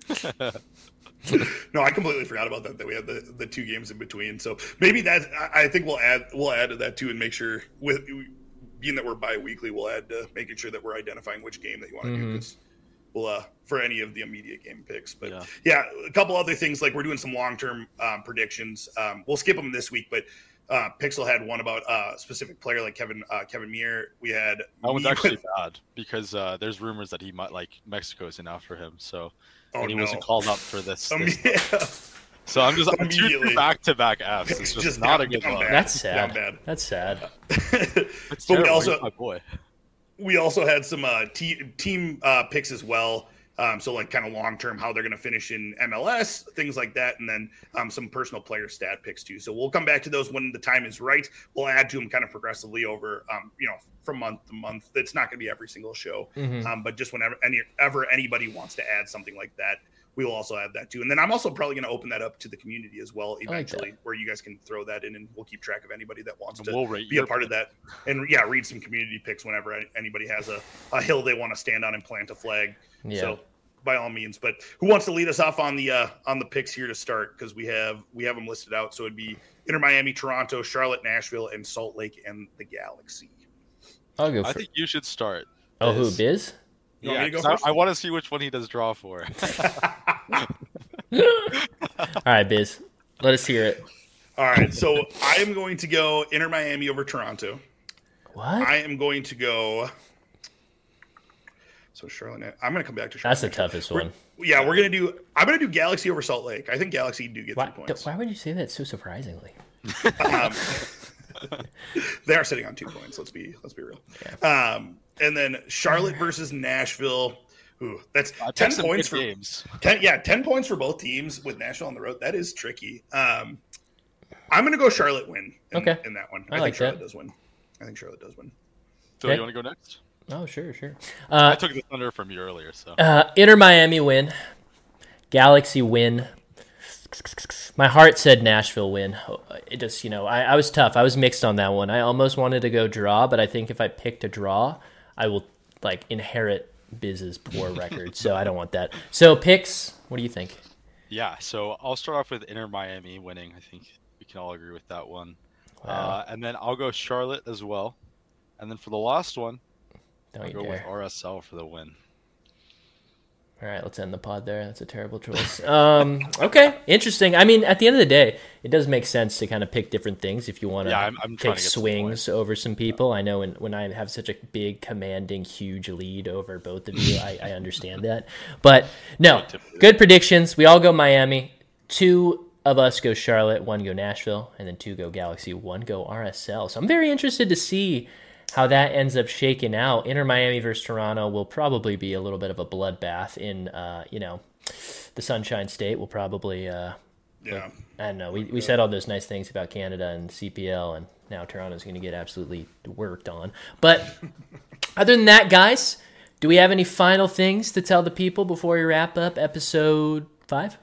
no, I completely forgot about that we had the 2 games in between. So maybe that I think we'll add to that too, and make sure with being that we're bi-weekly, we'll add to making sure that we're identifying which game that you want to do this. We'll for any of the immediate game picks. But yeah, a couple other things, like we're doing some long-term predictions. We'll skip them this week, but Pixel had one about a specific player like Kevin Muir. We had that one's actually bad because there's rumors that he might Mexico's in after him. So and he wasn't called up for this. So I'm 2 back-to-back Fs. It's just not a good one. That's sad. That's sad. It's but we also, my boy. We also had some team picks as well. So like kind of long-term, how they're going to finish in MLS, things like that. And then some personal player stat picks too. So we'll come back to those when the time is right. We'll add to them kind of progressively over, from month to month. It's not going to be every single show. But just whenever anybody wants to add something like that, we will also have that too. And then I'm also probably going to open that up to the community as well eventually, where you guys can throw that in, and we'll keep track of anybody that wants to be a part of that. And read some community picks whenever anybody has a hill they want to stand on and plant a flag. Yeah. So by all means, but who wants to lead us off on the picks here to start? Because we have them listed out. So it'd be Inter Miami, Toronto, Charlotte, Nashville, and Salt Lake and the Galaxy. I'll go. I think you should start. Oh, who, Biz? Yeah, I want to see which one he does draw for. All right, Biz. Let us hear it. All right, so I am going to go Inter Miami over Toronto. What? I am going to go. So Charlotte, I'm going to come back to Charlotte. That's the toughest one. I'm going to do Galaxy over Salt Lake. I think Galaxy do get 3 points. Why would you say that so surprisingly? They are sitting on 2 points. Let's be real. Yeah. And then Charlotte versus Nashville. Ooh, that's 10 points for games. 10 points for both teams with Nashville on the road. That is tricky. I'm going to go Charlotte win in that one. I think Charlotte does win. Phil, you want to go next? Oh, sure. I took the thunder from you earlier. So Inter Miami win. Galaxy win. My heart said Nashville win. It just, I was tough. I was mixed on that one. I almost wanted to go draw, but I think if I picked a draw, I will inherit Biz's poor record. So I don't want that. So picks, what do you think? Yeah, so I'll start off with Inter Miami winning. I think we can all agree with that one. Wow. And then I'll go Charlotte as well. And then for the last one, I'll go with RSL for the win. All right, let's end the pod there. That's a terrible choice. Okay, interesting. I mean, at the end of the day, it does make sense to kind of pick different things if you want to take swings over some people. I know when I have such a big, commanding, huge lead over both of you, I understand that. But no, good predictions. We all go Miami. 2 of us go Charlotte, 1 go Nashville, and then 2 go Galaxy, 1 go RSL. So I'm very interested to see how that ends up shaking out. Inter Miami versus Toronto will probably be a little bit of a bloodbath in, the Sunshine State. Will probably, I don't know. We said all those nice things about Canada and CPL, and now Toronto's going to get absolutely worked on. But other than that, guys, do we have any final things to tell the people before we wrap up episode 5?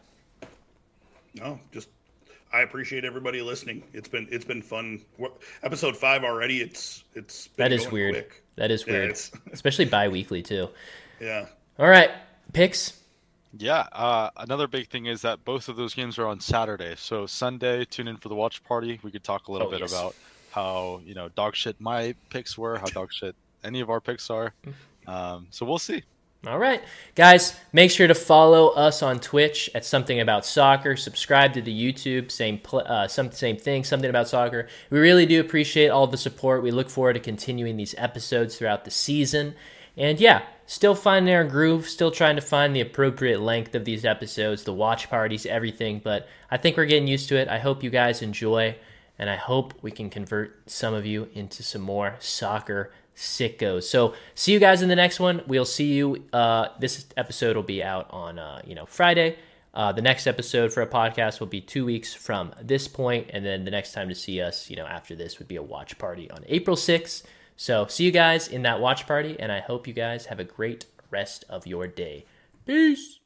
No, just I appreciate everybody listening. It's been fun. Episode 5 already. It's been that is weird. Quick. That is weird, especially bi-weekly too. Yeah. All right, picks. Yeah. Another big thing is that both of those games are on Saturday. So Sunday, tune in for the watch party. We could talk a little bit about how dog shit my picks were, how dog shit any of our picks are. So we'll see. All right, guys, make sure to follow us on Twitch at Something About Soccer. Subscribe to the YouTube, same thing, Something About Soccer. We really do appreciate all the support. We look forward to continuing these episodes throughout the season. And yeah, still finding our groove, still trying to find the appropriate length of these episodes, the watch parties, everything. But I think we're getting used to it. I hope you guys enjoy, and I hope we can convert some of you into some more soccer sickos. So see you guys in the next one. We'll see you. This episode will be out on Friday. The next episode for a podcast will be 2 weeks from this point, and then the next time to see us, after this would be a watch party on April 6th. So see you guys in that watch party, and I hope you guys have a great rest of your day. Peace.